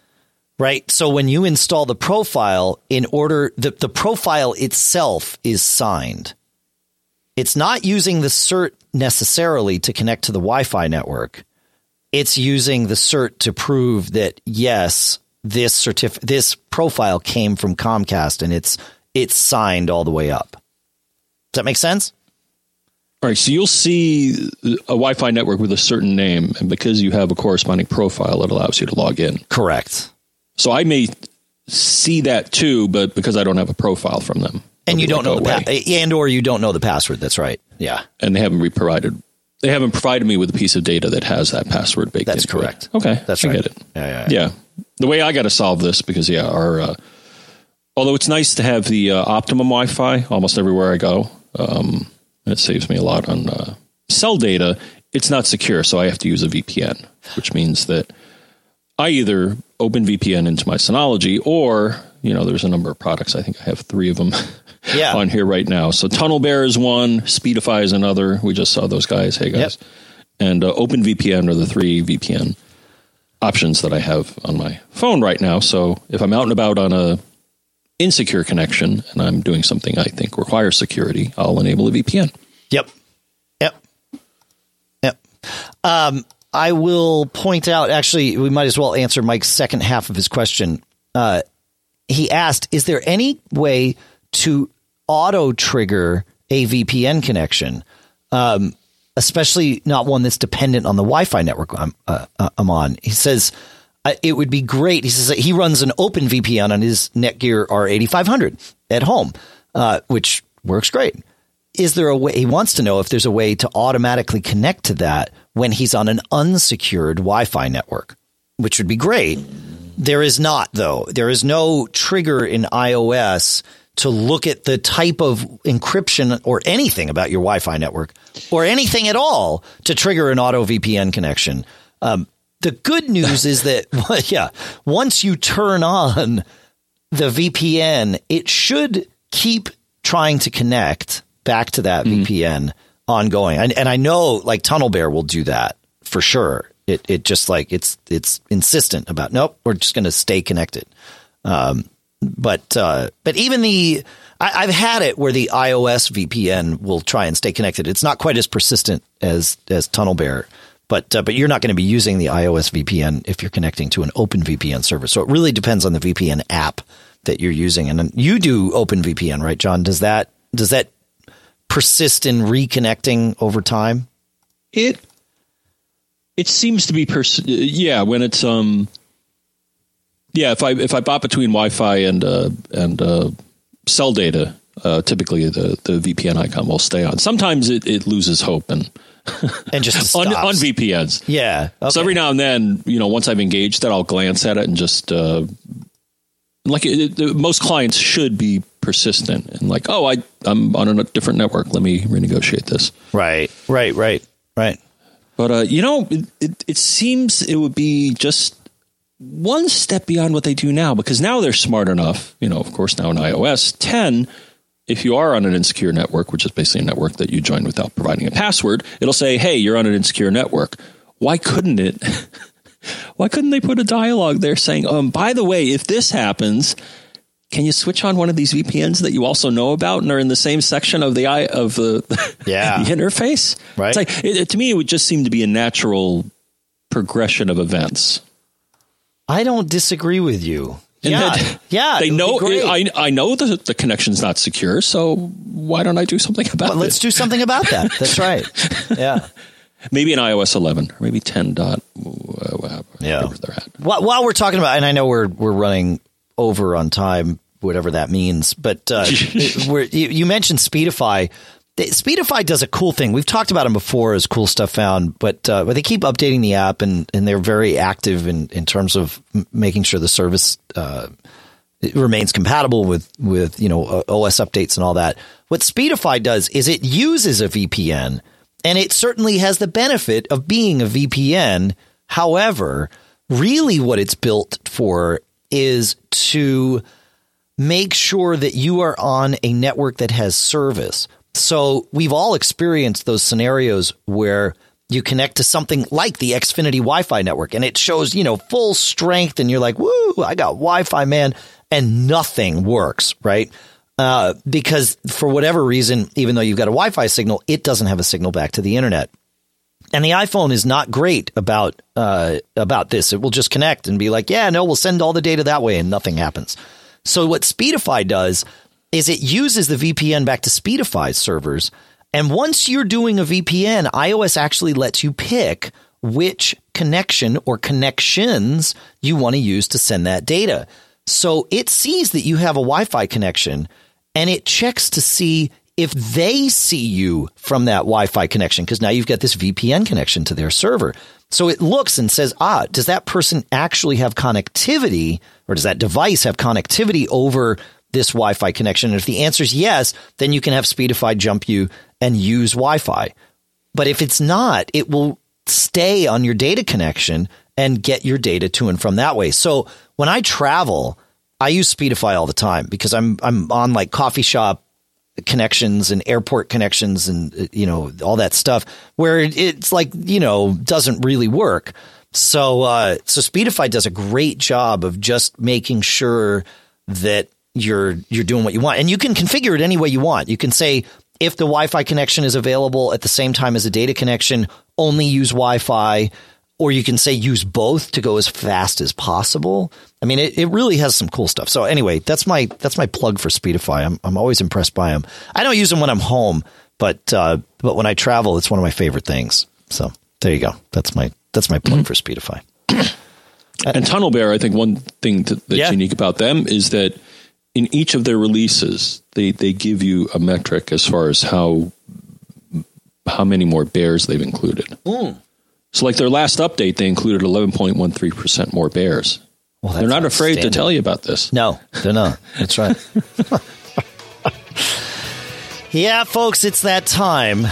A: right? So when you install the profile, in order, the, the profile itself is signed. It's not using the cert necessarily to connect to the Wi-Fi network. It's using the cert to prove that, yes, this certif- this profile came from Comcast and it's it's signed all the way up. Does that make sense?
B: All right, so you'll see a Wi-Fi network with a certain name, and because you have a corresponding profile, it allows you to log in.
A: Correct.
B: So I may see that too, but because I don't have a profile from them,
A: and you don't know the pa- and or you don't know the password. That's right. Yeah,
B: and they haven't provided they haven't provided me with a piece of data that has that password baked.
A: That's
B: into
A: correct.
B: It. Okay,
A: that's
B: I
A: right.
B: get it.
A: Yeah, yeah,
B: yeah. yeah. The way I got to solve this, because yeah, our uh, although it's nice to have the uh, Optimum Wi-Fi almost everywhere I go. Um, It saves me a lot on uh, cell data. It's not secure, so I have to use a V P N, which means that I either open V P N into my Synology or, you know, there's a number of products. I think I have three of them
A: yeah.
B: on here right now. So TunnelBear is one, Speedify is another. We just saw those guys. Hey, guys. Yep. And uh, OpenVPN are the three V P N options that I have on my phone right now. So if I'm out and about on a insecure connection and I'm doing something I think requires security, I'll enable a V P N.
A: Yep. Yep. Yep. Um, I will point out, actually, we might as well answer Mike's second half of his question. Uh, he asked, is there any way to auto trigger a V P N connection, um, especially not one that's dependent on the Wi-Fi network I'm, uh, I'm on? He says uh, it would be great. He says that he runs an open V P N on his Netgear R eighty-five hundred at home, uh, which works great. Is there a way, he wants to know if there's a way to automatically connect to that when he's on an unsecured Wi-Fi network, which would be great. There is not, though. There is no trigger in iOS to look at the type of encryption or anything about your Wi-Fi network or anything at all to trigger an auto V P N connection. Um, the good news is that, well, yeah, once you turn on the V P N, it should keep trying to connect back to that mm-hmm. V P N ongoing. And, and I know like TunnelBear will do that for sure. It it just like it's it's insistent about, nope, we're just going to stay connected. Um, but uh, but even the I, I've had it where the iOS V P N will try and stay connected. It's not quite as persistent as as TunnelBear, but uh, but you're not going to be using the iOS V P N if you're connecting to an OpenVPN server. So it really depends on the V P N app that you're using. And you do OpenVPN, right, John? Does that does that persist in reconnecting over time?
B: It it seems to be pers- yeah when it's um yeah if I if I bought between Wi-Fi and uh, and uh, cell data, uh, typically the the V P N icon will stay on. Sometimes it, it loses hope and
A: and just
B: on, on V P Ns.
A: Yeah. Okay.
B: So every now and then, you know, once I've engaged that, I'll glance at it and just uh, like it, it, most clients should be persistent and like, oh, I I'm on a different network. Let me renegotiate this.
A: Right. Right. Right. Right.
B: But uh, you know, it, it it seems it would be just one step beyond what they do now, because now they're smart enough. You know, of course, now in iOS ten. If you are on an insecure network, which is basically a network that you join without providing a password, it'll say, hey, you're on an insecure network. Why couldn't it? Why couldn't they put a dialogue there saying, um, by the way, if this happens, can you switch on one of these V P Ns that you also know about and are in the same section of the eye of the,
A: yeah.
B: the interface?
A: Right.
B: It's like, it, to me, it would just seem to be a natural progression of events.
A: I don't disagree with you.
B: And
A: yeah,
B: that,
A: yeah.
B: They know. I I know the the connection's not secure, so why don't I do something about
A: well,
B: it?
A: Let's do something about that. That's right. Yeah.
B: Maybe in iOS eleven, or maybe ten dot. Uh,
A: yeah.
B: Where they're at.
A: While, while we're talking about, and I know we're we're running over on time, whatever that means, but uh, we're, you, you mentioned Speedify. Speedify does a cool thing. We've talked about them before as cool stuff found, but uh, but they keep updating the app and, and they're very active in, in terms of m- making sure the service uh, it remains compatible with with you know O S updates and all that. What Speedify does is it uses a V P N, and it certainly has the benefit of being a V P N. However, really what it's built for is to make sure that you are on a network that has service. So we've all experienced those scenarios where you connect to something like the Xfinity Wi-Fi network and it shows, you know, full strength and you're like, woo, I got Wi-Fi, man, and nothing works, right? Uh, because for whatever reason, even though you've got a Wi-Fi signal, it doesn't have a signal back to the internet. And the iPhone is not great about uh, about this. It will just connect and be like, yeah, no, we'll send all the data that way and nothing happens. So what Speedify does is it uses the V P N back to Speedify's servers. And once you're doing a V P N, iOS actually lets you pick which connection or connections you want to use to send that data. So it sees that you have a Wi-Fi connection and it checks to see if they see you from that Wi-Fi connection, because now you've got this V P N connection to their server. So it looks and says, ah, does that person actually have connectivity, or does that device have connectivity over this Wi-Fi connection? And if the answer is yes, then you can have Speedify jump you and use Wi-Fi. But if it's not, it will stay on your data connection and get your data to and from that way. So when I travel, I use Speedify all the time because I'm I'm on like coffee shop connections and airport connections and, you know, all that stuff where it's like, you know, doesn't really work. So uh, so Speedify does a great job of just making sure that you're you're doing what you want. And you can configure it any way you want. You can say, if the Wi-Fi connection is available at the same time as a data connection, only use Wi-Fi. or you can say use both to go as fast as possible. I mean, it, it really has some cool stuff. So anyway, that's my that's my plug for Speedify. I'm I'm always impressed by them. I don't use them when I'm home, but uh, but when I travel, it's one of my favorite things. So there you go. That's my that's my plug mm-hmm. for Speedify.
B: And TunnelBear, I think one thing to, that's yeah. unique about them is that in each of their releases, they, they give you a metric as far as how how many more bears they've included. Mm. So like their last update, they included eleven point one three percent more bears. Well, they're not afraid to tell you about this.
A: No, they're not. That's right. Yeah, folks, it's that time.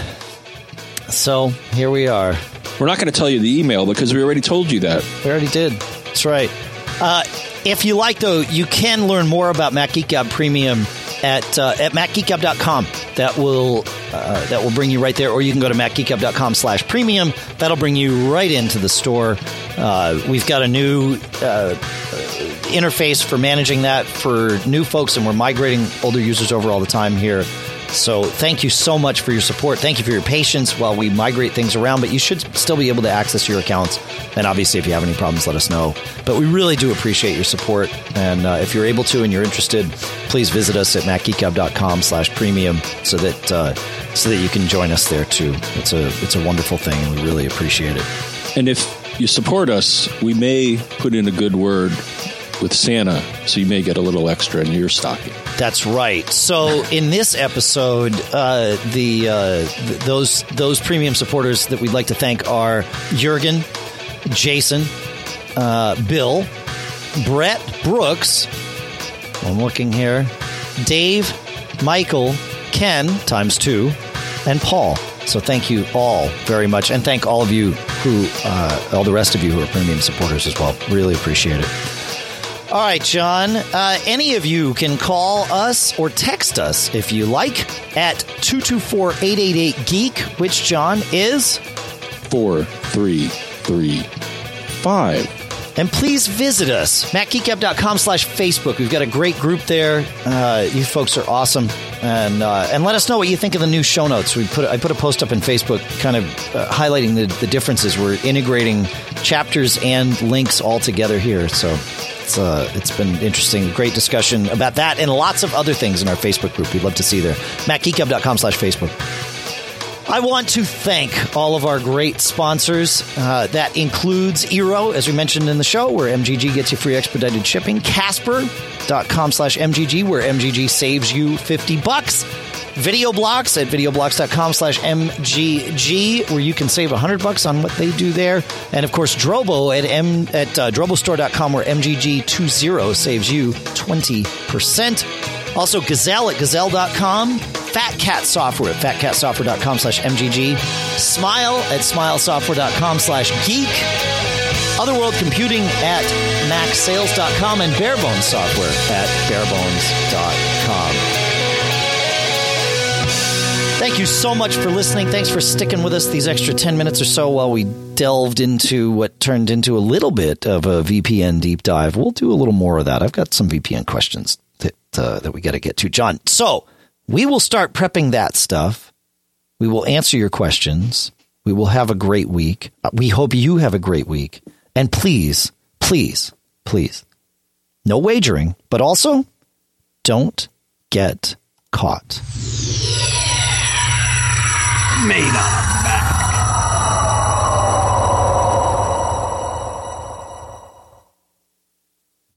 A: So here we are.
B: We're not going to tell you the email because we already told you that.
A: We already did. That's right. Uh, if you like, though, you can learn more about Mac Geek Gab Premium at uh, at mac geek gab dot com. That will uh, that will bring you right there. Or you can go to mac geek gab dot com slash premium. That'll bring you right into the store. Uh, we've got a new uh, interface for managing that for new folks, and we're migrating older users over all the time here. So thank you so much for your support. Thank you for your patience while we migrate things around, but you should still be able to access your accounts. And obviously, if you have any problems, let us know. But we really do appreciate your support. And uh, if you're able to and you're interested, please visit us at mac geek gab dot com slash premium so that uh, so that you can join us there too. It's a it's a wonderful thing, and we really appreciate it.
B: And if you support us, we may put in a good word with Santa, so you may get a little extra in your stocking.
A: That's right. So in this episode, uh, the uh, th- those those premium supporters that we'd like to thank are Jurgen, Jason, uh, Bill, Brett Brooks. I'm looking here. Dave, Michael, Ken times two, and Paul. So thank you all very much, and thank all of you who, uh, all the rest of you who are premium supporters as well. Really appreciate it. All right, John, uh, any of you can call us or text us if you like at two two four, eight eight eight, geek, which, John, is
B: four three three five.
A: And please visit us, mac geek gab dot com slash Facebook. We've got a great group there. Uh, you folks are awesome. And uh, and let us know what you think of the new show notes. We put I put a post up in Facebook kind of uh, highlighting the, the differences. We're integrating chapters and links all together here. So it's uh, it's been interesting. Great discussion about that and lots of other things in our Facebook group. We'd love to see you there. mac geek gab dot com slash Facebook. I want to thank all of our great sponsors. Uh, that includes Eero, as we mentioned in the show, where M G G gets you free expedited shipping. Casper dot com slash M G G, where M G G saves you fifty bucks. VideoBlocks at videoblocks dot com slash M G G, where you can save one hundred bucks on what they do there. And, of course, Drobo at M at uh, drobo store dot com, where M G G twenty saves you twenty percent. Also, Gazelle at gazelle dot com. Fat Cat Software at fat cat software dot com slash M G G. Smile at smile software dot com slash geek. Otherworld Computing at mac sales dot com and Barebones Software at barebones dot com. Thank you so much for listening. Thanks for sticking with us these extra ten minutes or so while we delved into what turned into a little bit of a V P N deep dive. We'll do a little more of that. I've got some V P N questions that uh, that we got to get to. John, so we will start prepping that stuff. We will answer your questions. We will have a great week. We hope you have a great week. And please, please, please, no wagering, but also don't get caught.
C: Made up.